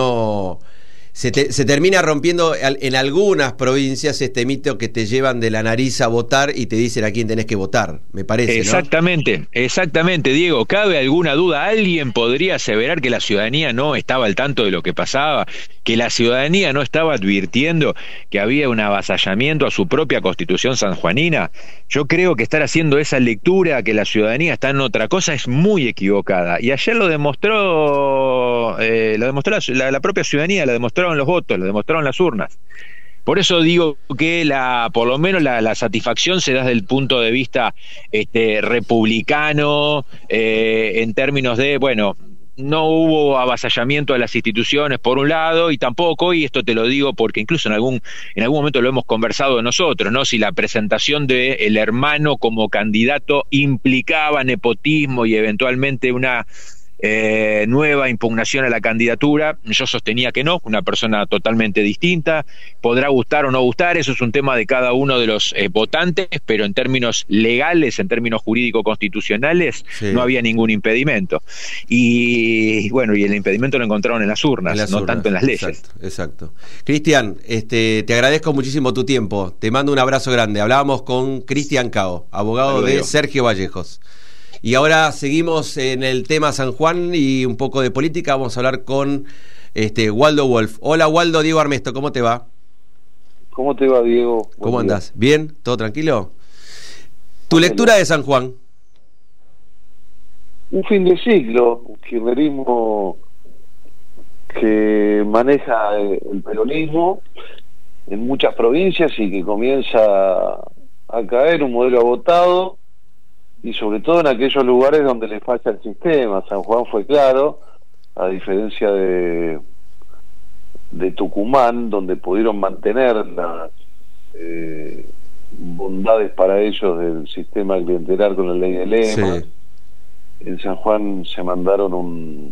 se termina rompiendo en algunas provincias este mito que te llevan de la nariz a votar y te dicen a quién tenés que votar, me parece, ¿no? Exactamente, Diego. ¿Cabe alguna duda? ¿Alguien podría aseverar que la ciudadanía no estaba al tanto de lo que pasaba? ¿Que la ciudadanía no estaba advirtiendo que había un avasallamiento a su propia Constitución sanjuanina? Yo creo que estar haciendo esa lectura, que la ciudadanía está en otra cosa, es muy equivocada. Y ayer lo demostró la propia ciudadanía, lo demostraron los votos, lo demostraron las urnas. Por eso digo que por lo menos la satisfacción se da desde el punto de vista republicano, en términos de, bueno, no hubo avasallamiento a las instituciones por un lado, y tampoco, y esto te lo digo porque incluso en algún momento lo hemos conversado nosotros, ¿no? Si la presentación de el hermano como candidato implicaba nepotismo y eventualmente una nueva impugnación a la candidatura, yo sostenía que no, una persona totalmente distinta. Podrá gustar o no gustar, eso es un tema de cada uno de los votantes, pero en términos legales, en términos jurídico-constitucionales, no había ningún impedimento. Y bueno, y el impedimento lo encontraron en las urnas, no tanto en las leyes. Exacto. Cristian, te agradezco muchísimo tu tiempo, te mando un abrazo grande. Hablábamos con Cristian Cao, abogado de Sergio Vallejos. Y ahora seguimos en el tema San Juan y un poco de política. Vamos a hablar con Waldo Wolf. Hola, Waldo. Diego Armesto, ¿cómo te va? ¿Cómo te va, Diego? ¿Cómo andás? ¿Bien? ¿Todo tranquilo? ¿Tu lectura de San Juan? Un fin de ciclo, un kirchnerismo que maneja el peronismo en muchas provincias y que comienza a caer, un modelo agotado, y sobre todo en aquellos lugares donde le falla el sistema. San Juan fue claro, a diferencia de Tucumán, donde pudieron mantener las bondades para ellos del sistema clientelar con la ley de lema. Sí. En San Juan se mandaron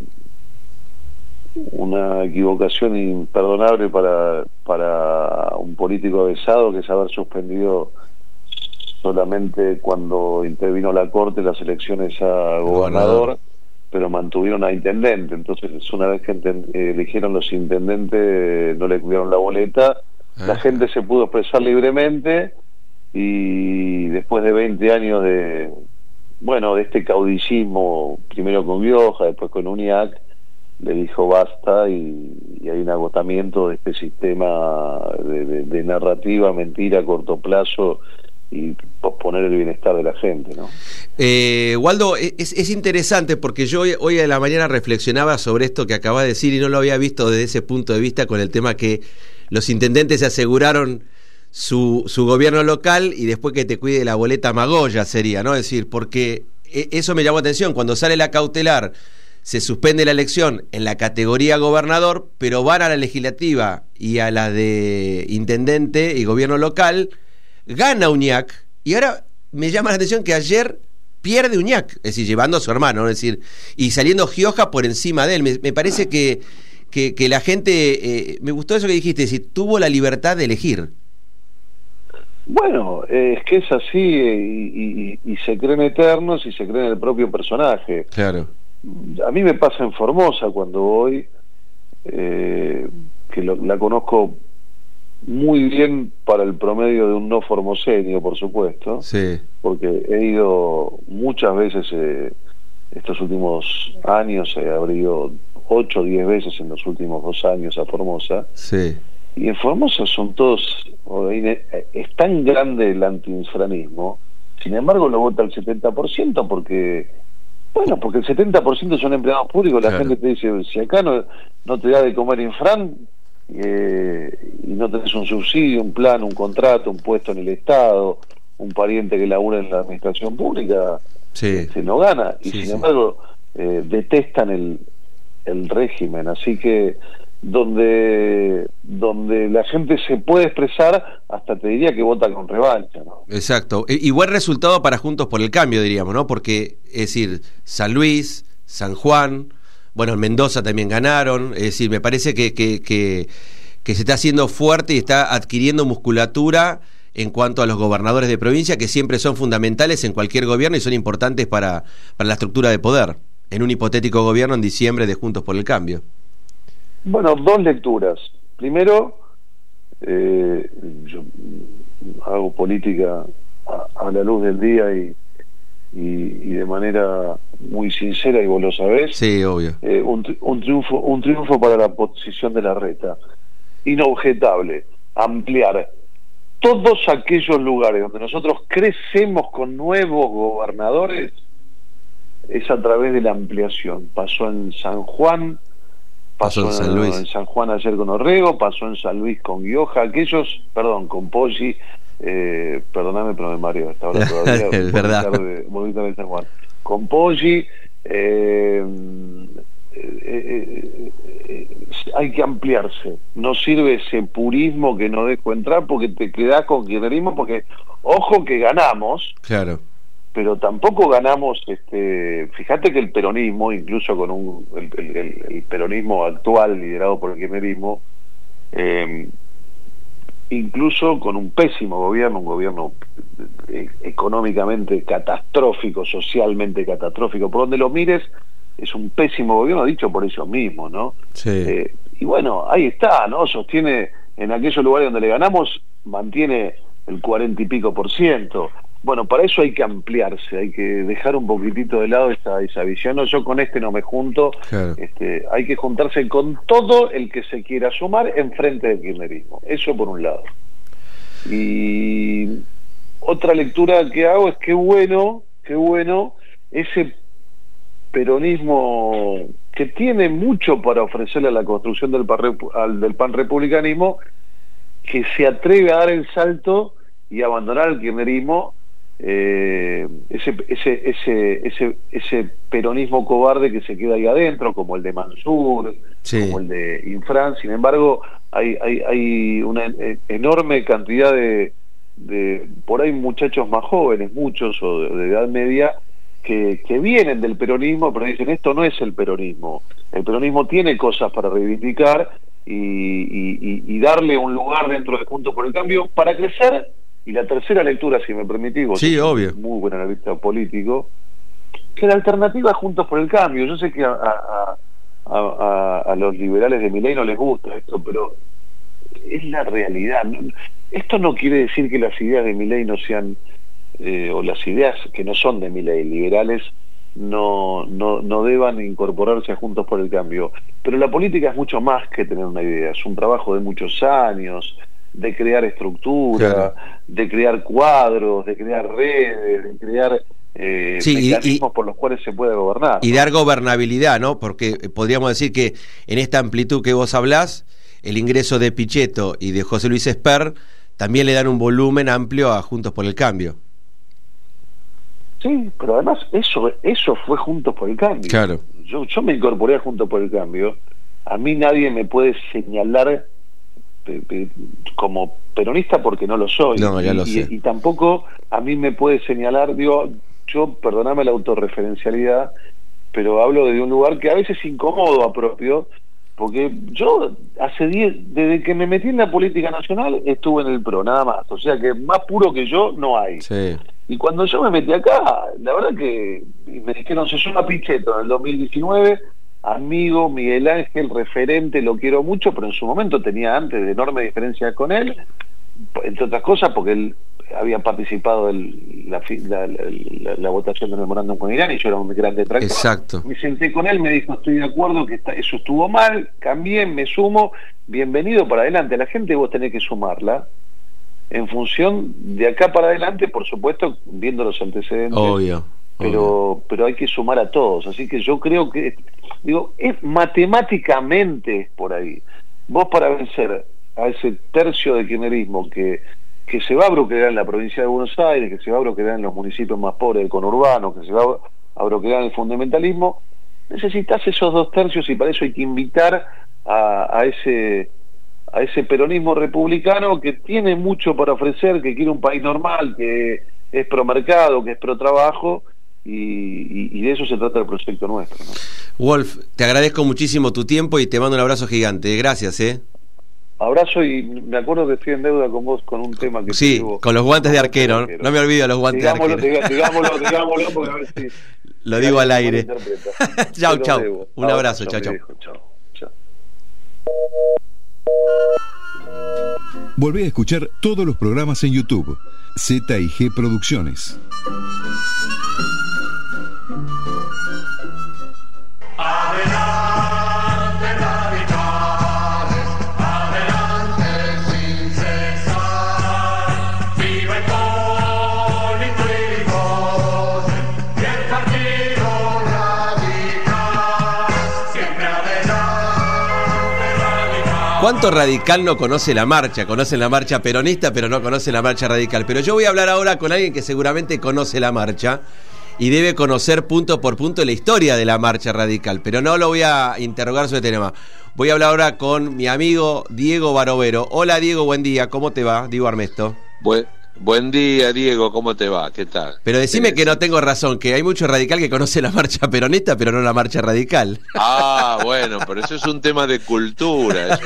una equivocación imperdonable para un político avesado, que es haber suspendido solamente cuando intervino la Corte las elecciones a gobernador, pero mantuvieron a intendente. Entonces, una vez que eligieron los intendentes, no le cuidaron la boleta, la gente se pudo expresar libremente y después de 20 años de este caudillismo, primero con Gioja, después con UNIAC, le dijo basta, y hay un agotamiento de este sistema de narrativa, mentira a corto plazo y posponer el bienestar de la gente, ¿no? Waldo, es interesante porque yo hoy a la mañana reflexionaba sobre esto que acabas de decir y no lo había visto desde ese punto de vista, con el tema que los intendentes se aseguraron su gobierno local y después que te cuide la boleta Magoya sería, ¿no? Es decir, porque eso me llamó la atención, cuando sale la cautelar se suspende la elección en la categoría gobernador, pero van a la legislativa y a la de intendente y gobierno local, gana UNIAC, y ahora me llama la atención que ayer pierde UNIAC, es decir, llevando a su hermano, ¿no? Es decir, y saliendo Gioja por encima de él. Me parece que la gente, me gustó eso que dijiste, es decir, tuvo la libertad de elegir. Bueno, es que es así, y se creen eternos y se creen el propio personaje. Claro. A mí me pasa en Formosa cuando voy, que la conozco muy bien para el promedio de un no formoseño, por supuesto, sí, porque he ido muchas veces estos últimos años, habré ido 8 o 10 veces en los últimos 2 años a Formosa, sí, y en Formosa son todos, es tan grande el antiinfranismo, sin embargo lo vota el 70%, porque el 70% son empleados públicos. La gente te dice, si acá no te da de comer Infran, y no tenés un subsidio, un plan, un contrato, un puesto en el Estado, un pariente que labura en la administración pública, sí, se no gana, y sí, sin embargo detestan el régimen. Así que donde la gente se puede expresar, hasta te diría que vota con revancha, ¿no? Exacto, y buen resultado para Juntos por el Cambio, diríamos, ¿no? Porque, es decir, San Luis, San Juan, bueno, en Mendoza también ganaron, es decir, me parece que se está haciendo fuerte y está adquiriendo musculatura en cuanto a los gobernadores de provincia, que siempre son fundamentales en cualquier gobierno y son importantes para la estructura de poder, en un hipotético gobierno en diciembre de Juntos por el Cambio. Bueno, 2 lecturas. Primero, yo hago política a la luz del día y de manera muy sincera, y vos lo sabés. Sí, obvio. Un triunfo para la posición de Larreta. Inobjetable. Ampliar todos aquellos lugares donde nosotros crecemos con nuevos gobernadores es a través de la ampliación. Pasó en San Juan, pasó en San Luis. En San Juan ayer con Orrego, pasó en San Luis con Gioja, con Poggi, perdóname pero me mareo hasta ahora todavía. Es verdad. Volví tarde de San Juan. Con Poggi, hay que ampliarse. No sirve ese purismo que no dejo entrar porque te quedás con kirchnerismo, porque ojo que ganamos. Claro. Pero tampoco ganamos, fíjate que el peronismo, incluso con el peronismo actual liderado por el kirchnerismo, incluso con un pésimo gobierno, un gobierno económicamente catastrófico, socialmente catastrófico, por donde lo mires, es un pésimo gobierno, dicho por ellos mismos, ¿no? Sí. Y bueno, ahí está, ¿no? Sostiene, en aquellos lugares donde le ganamos, mantiene el 40 y pico %. Bueno, para eso hay que ampliarse, hay que dejar un poquitito de lado esa visión. No, yo con no me junto. Claro. Hay que juntarse con todo el que se quiera sumar en frente del kirchnerismo. Eso por un lado. Y otra lectura que hago es qué bueno ese peronismo que tiene mucho para ofrecerle a la construcción del panrepublicanismo, que se atreve a dar el salto y abandonar el kirchnerismo. Ese peronismo cobarde que se queda ahí adentro, como el de Mansur, sí, como el de Infran. Sin embargo, hay una enorme cantidad de por ahí muchachos más jóvenes, muchos o de edad media, que vienen del peronismo, pero dicen, esto no es el peronismo tiene cosas para reivindicar y darle un lugar dentro de Juntos por el Cambio para crecer. Y la tercera lectura, si me permitís, vos sí, obvio, muy buen analista político, que la alternativa es Juntos por el Cambio. Yo sé que a los liberales de Milei no les gusta esto, pero es la realidad. Esto no quiere decir que las ideas de Milei no sean, o las ideas que no son de Milei, liberales, no deban incorporarse a Juntos por el Cambio. Pero la política es mucho más que tener una idea, es un trabajo de muchos años, de crear estructura, claro, de crear cuadros, de crear redes, de crear mecanismos por los cuales se puede gobernar. Y dar gobernabilidad, ¿no? Porque podríamos decir que en esta amplitud que vos hablás, el ingreso de Pichetto y de José Luis Esper también le dan un volumen amplio a Juntos por el Cambio. Sí, pero además eso fue Juntos por el Cambio. Claro. Yo me incorporé a Juntos por el Cambio. A mí nadie me puede señalar como peronista porque no lo soy. No, ya lo sé. Y tampoco a mí me puede señalar, digo, yo, perdóname la autorreferencialidad, pero hablo de un lugar que a veces es incómodo a propio, porque yo desde que me metí en la política nacional estuve en el PRO, nada más. O sea que más puro que yo no hay. Sí. Y cuando yo me metí acá, la verdad que me dijeron, se suma Pichetto en el 2019, amigo, Miguel Ángel, referente, lo quiero mucho, pero en su momento tenía antes de enorme diferencia con él, entre otras cosas porque él había participado en la votación del memorándum con Irán y yo era un gran detractor. Exacto. Me senté con él, me dijo, estoy de acuerdo que eso estuvo mal, cambié, me sumo, bienvenido para adelante. La gente vos tenés que sumarla en función de acá para adelante, por supuesto, viendo los antecedentes. Obvio. Pero hay que sumar a todos, así que yo creo que, digo, es matemáticamente por ahí. Vos para vencer a ese tercio de kirchnerismo que se va a broquear en la provincia de Buenos Aires, que se va a broquear en los municipios más pobres del conurbano, que se va a broquear en el fundamentalismo, necesitas esos 2 tercios y para eso hay que invitar a ese peronismo republicano que tiene mucho para ofrecer, que quiere un país normal, que es pro mercado, que es pro trabajo, y de eso se trata el proyecto nuestro, ¿no? Wolf, te agradezco muchísimo tu tiempo y te mando un abrazo gigante. Gracias, Abrazo, y me acuerdo que estoy en deuda con vos con un tema que sí, con los guantes de arquero. No me olvido los guantes de arquero. Digámoslo, porque a ver si lo digo al aire. Chau. Un abrazo, chau. Volvé a escuchar todos los programas en YouTube. Z&G Producciones. Adelante, radicales, adelante sin cesar. Viva Hipólito Yrigoyen y el Partido Radical. Siempre adelante, radical. ¿Cuánto radical no conoce la marcha? Conocen la marcha peronista, pero no conoce la marcha radical. Pero yo voy a hablar ahora con alguien que seguramente conoce la marcha y debe conocer punto por punto la historia de la marcha radical, pero no lo voy a interrogar sobre este tema. Voy a hablar ahora con mi amigo Diego Barovero. Hola Diego, buen día, ¿cómo te va? Diego Armesto. Buen día, Diego, ¿cómo te va? ¿Qué tal? Pero decime que no tengo razón, que hay mucho radical que conoce la marcha peronista, pero no la marcha radical. Ah, bueno, pero eso es un tema de cultura,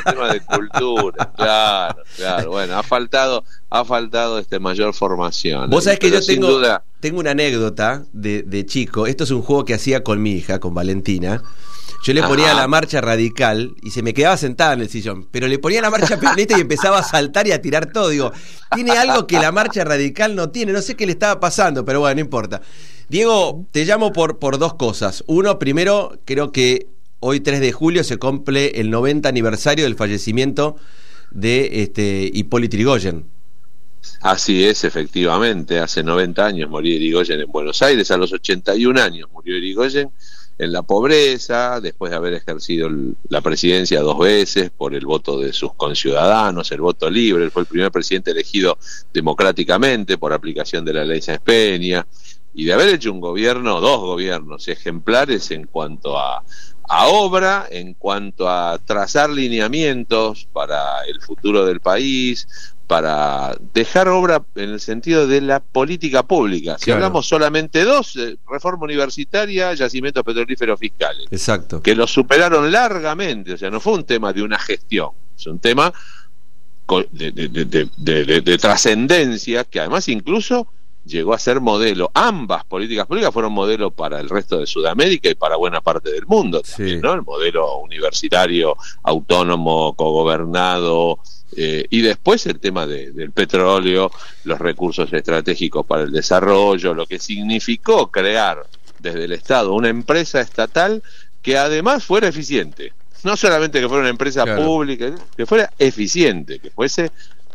claro. Bueno, ha faltado mayor formación. Vos sabés que yo tengo una anécdota de chico. Esto es un juego que hacía con mi hija, con Valentina. Yo le ponía la marcha radical y se me quedaba sentada en el sillón, pero le ponía la marcha peronista y empezaba a saltar y a tirar todo. Digo, tiene algo que la marcha radical no tiene, no sé qué le estaba pasando, pero bueno, no importa. Diego, te llamo por 2 cosas. Uno, primero, creo que hoy 3 de julio se cumple el 90 aniversario del fallecimiento de Hipólito Yrigoyen. Así es, efectivamente, hace 90 años murió Yrigoyen en Buenos Aires, a los 81 años murió Yrigoyen en la pobreza, después de haber ejercido la presidencia 2 veces por el voto de sus conciudadanos, el voto libre. Él fue el primer presidente elegido democráticamente por aplicación de la ley Sáenz Peña, y de haber hecho 2 gobiernos ejemplares en cuanto a obra, en cuanto a trazar lineamientos para el futuro del país, para dejar obra en el sentido de la política pública. Si claro. Hablamos solamente 2, reforma universitaria, yacimientos petrolíferos fiscales. Exacto. Que lo superaron largamente, o sea, no fue un tema de una gestión, es un tema de trascendencia, que además incluso llegó a ser modelo. Ambas políticas públicas fueron modelo para el resto de Sudamérica y para buena parte del mundo también, ¿no? El modelo universitario, autónomo, cogobernado, y después el tema del petróleo, los recursos estratégicos para el desarrollo, lo que significó crear desde el Estado una empresa estatal que además fuera eficiente. No solamente que fuera una empresa pública, que fuera eficiente, que fuese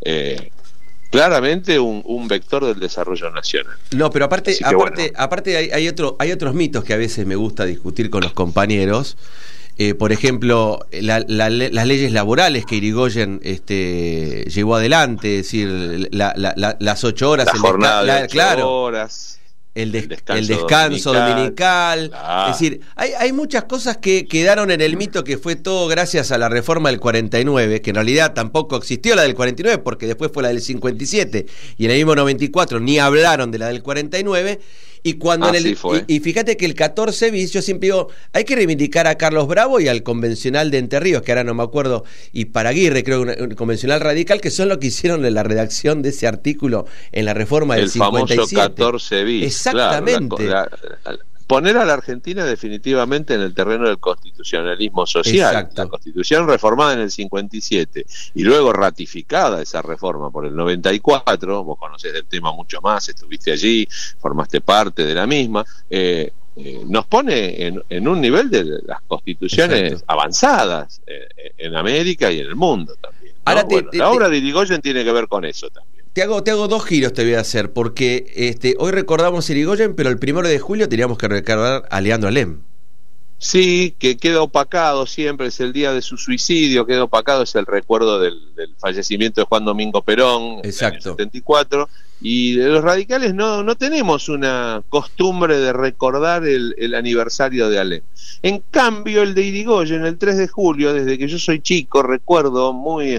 claramente un vector del desarrollo nacional. No, pero aparte hay otros mitos que a veces me gusta discutir con los compañeros. Por ejemplo, las leyes laborales que Irigoyen llevó adelante, es decir, las 8 horas, la jornada de 8 horas. El descanso dominical. Claro. Es decir, hay muchas cosas que quedaron en el mito, que fue todo gracias a la reforma del 49, que en realidad tampoco existió la del 49, porque después fue la del 57, y en el mismo 94 ni hablaron de la del 49. Y cuando y fíjate que el 14 bis, yo siempre digo, hay que reivindicar a Carlos Bravo y al convencional de Entre Ríos, que ahora no me acuerdo, y Paraguirre, creo que un convencional radical, que son los que hicieron la redacción de ese artículo en la reforma del 57. El famoso 14 bis. Exactamente. Claro, poner a la Argentina definitivamente en el terreno del constitucionalismo social. Exacto. La Constitución reformada en el 57 y luego ratificada esa reforma por el 94, vos conocés del tema mucho más, estuviste allí, formaste parte de la misma, nos pone en un nivel de las constituciones avanzadas en América y en el mundo también, ¿no? Ahora la obra de Irigoyen tiene que ver con eso también. Te hago 2 giros, te voy a hacer, porque hoy recordamos a Irigoyen, pero el 1 de julio teníamos que recordar a Leandro Alem. Sí, que queda opacado siempre, es el día de su suicidio, queda opacado, es el recuerdo del fallecimiento de Juan Domingo Perón. Exacto. En el 74, y de los radicales no tenemos una costumbre de recordar el aniversario de Alem. En cambio, el de Irigoyen, el 3 de julio, desde que yo soy chico, recuerdo muy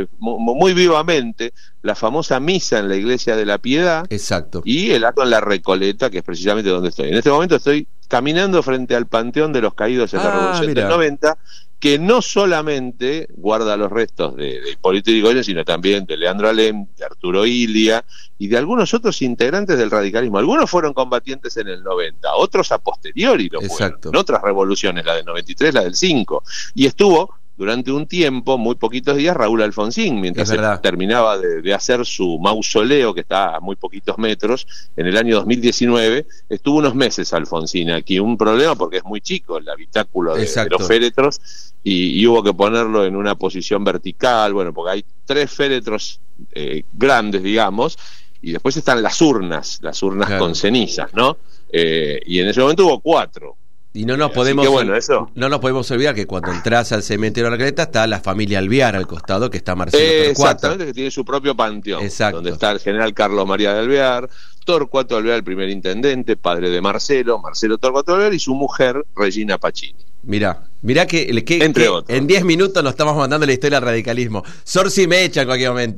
vivamente la famosa misa en la Iglesia de la Piedad. Exacto. Y el acto en la Recoleta, que es precisamente donde estoy. En este momento estoy caminando frente al Panteón de los Caídos en la Revolución del 90, que no solamente guarda los restos de Hipólito Yrigoyen, sino también de Leandro Alem, de Arturo Ilia y de algunos otros integrantes del radicalismo. Algunos fueron combatientes en el 90, otros a posteriori lo fueron, en otras revoluciones, la del 93, la del 5, y estuvo durante un tiempo, muy poquitos días, Raúl Alfonsín, mientras terminaba de hacer su mausoleo, que está a muy poquitos metros, en el año 2019, estuvo unos meses Alfonsín aquí. Un problema porque es muy chico el habitáculo de los féretros, y hubo que ponerlo en una posición vertical, bueno, porque hay 3 féretros grandes, digamos, y después están las urnas con cenizas, ¿no? Y en ese momento hubo 4. Y no nos podemos olvidar que cuando entras al cementerio de la Recoleta está la familia Alvear al costado, que está Marcelo Torcuato. Exactamente, que tiene su propio panteón. Exacto. Donde está el general Carlos María de Alvear, Torcuato Alvear, el primer intendente, padre de Marcelo Torcuato Alvear, y su mujer, Regina Pacini. Mirá que en 10 minutos nos estamos mandando la historia del radicalismo. Sorsi me echa en cualquier momento.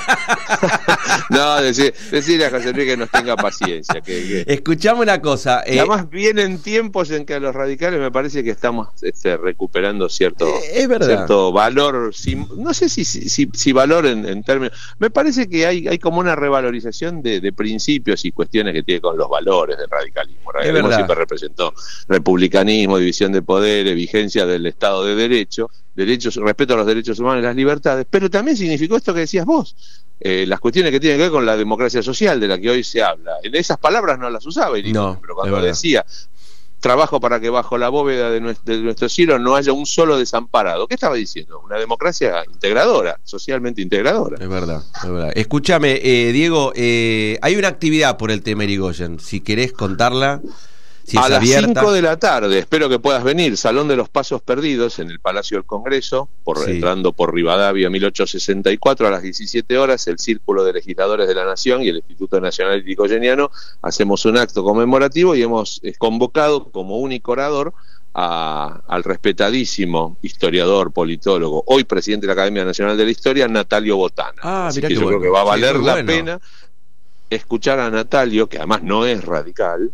No, decirle a José Luis que nos tenga paciencia. Escuchame una cosa. Además vienen tiempos en que a los radicales me parece que estamos recuperando cierto valor. No sé si valor en términos. Me parece que hay como una revalorización de principios y cuestiones que tiene con los valores del radicalismo. El radicalismo siempre representó republicanismo, división de poderes, vigencia del Estado de Derecho, respeto a los derechos humanos y las libertades, pero también significó esto que decías vos, las cuestiones que tienen que ver con la democracia social de la que hoy se habla. En esas palabras no las usaba Irigoyen, pero cuando decía trabajo para que bajo la bóveda de nuestro cielo no haya un solo desamparado, ¿qué estaba diciendo? Una democracia integradora, socialmente integradora. Es verdad. Escúchame, Diego, hay una actividad por el tema Irigoyen, si querés contarla. A las 5 de la tarde, espero que puedas venir, Salón de los Pasos Perdidos, en el Palacio del Congreso, entrando por Rivadavia 1864, a las 17 horas, el Círculo de Legisladores de la Nación y el Instituto Nacional Irigoyeniano hacemos un acto conmemorativo y hemos convocado como único orador al respetadísimo historiador, politólogo, hoy presidente de la Academia Nacional de la Historia, Natalio Botana. Así que yo creo que va a valer la pena escuchar a Natalio, que además no es radical,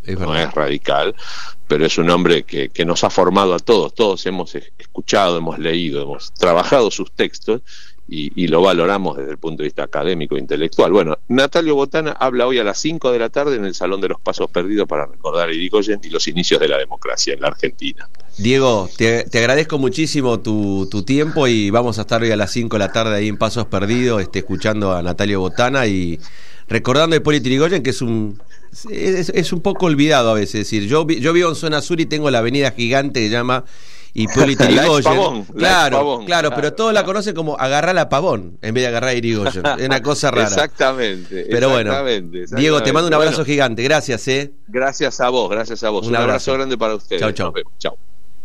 pero es un hombre que nos ha formado a todos hemos escuchado, hemos leído, hemos trabajado sus textos, y lo valoramos desde el punto de vista académico e intelectual. Bueno, Natalio Botana habla hoy a las 5 de la tarde en el Salón de los Pasos Perdidos para recordar a Irigoyen y los inicios de la democracia en la Argentina. Diego, te agradezco muchísimo tu tiempo y vamos a estar hoy a las 5 de la tarde ahí en Pasos Perdidos, escuchando a Natalio Botana y recordando a Hipólito Yrigoyen, que es un poco olvidado a veces. Es decir, yo vivo en zona sur y tengo la avenida gigante que se llama Hipólito Yrigoyen. Claro, pero todos la conocen como agarrar a Pavón en vez de agarrar a Yrigoyen. Es una cosa rara. Exactamente. Pero bueno, Diego, te mando un abrazo gigante. Gracias, Gracias a vos. Un abrazo grande para ustedes. Chau. Chau.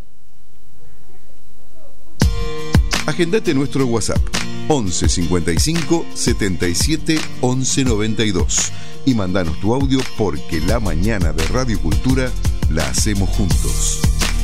Agendate nuestro WhatsApp 11 55 77 11 92 y mandanos tu audio, porque la mañana de Radio Cultura la hacemos juntos.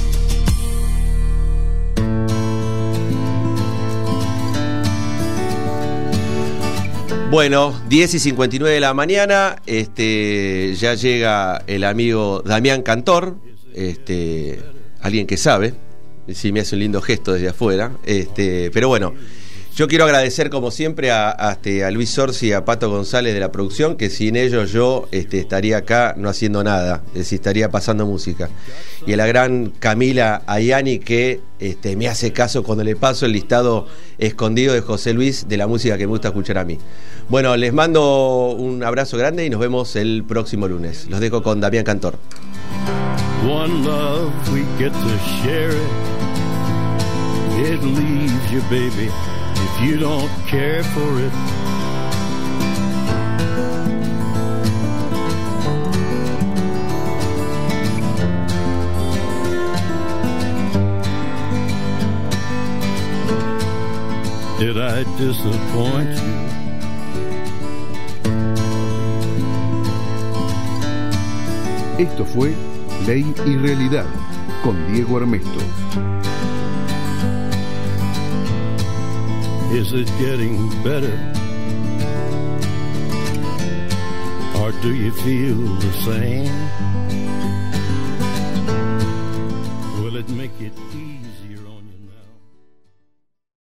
Bueno, 10:59 de la mañana, ya llega el amigo Damián Cantor, alguien que sabe. Sí, me hace un lindo gesto desde afuera. Pero bueno, yo quiero agradecer como siempre a Luis Sorsi y a Pato González de la producción, que sin ellos yo estaría acá no haciendo nada, es decir, estaría pasando música. Y a la gran Camila Ayani, que me hace caso cuando le paso el listado escondido de José Luis de la música que me gusta escuchar a mí. Bueno, les mando un abrazo grande y nos vemos el próximo lunes. Los dejo con Damián Cantor. One love, we get to share it. It leaves you, baby, if you don't care for it. Did I disappoint you? Esto fue Ley y Realidad con Diego Armesto. Is it getting better? Or do you feel the same? Will it make it easy?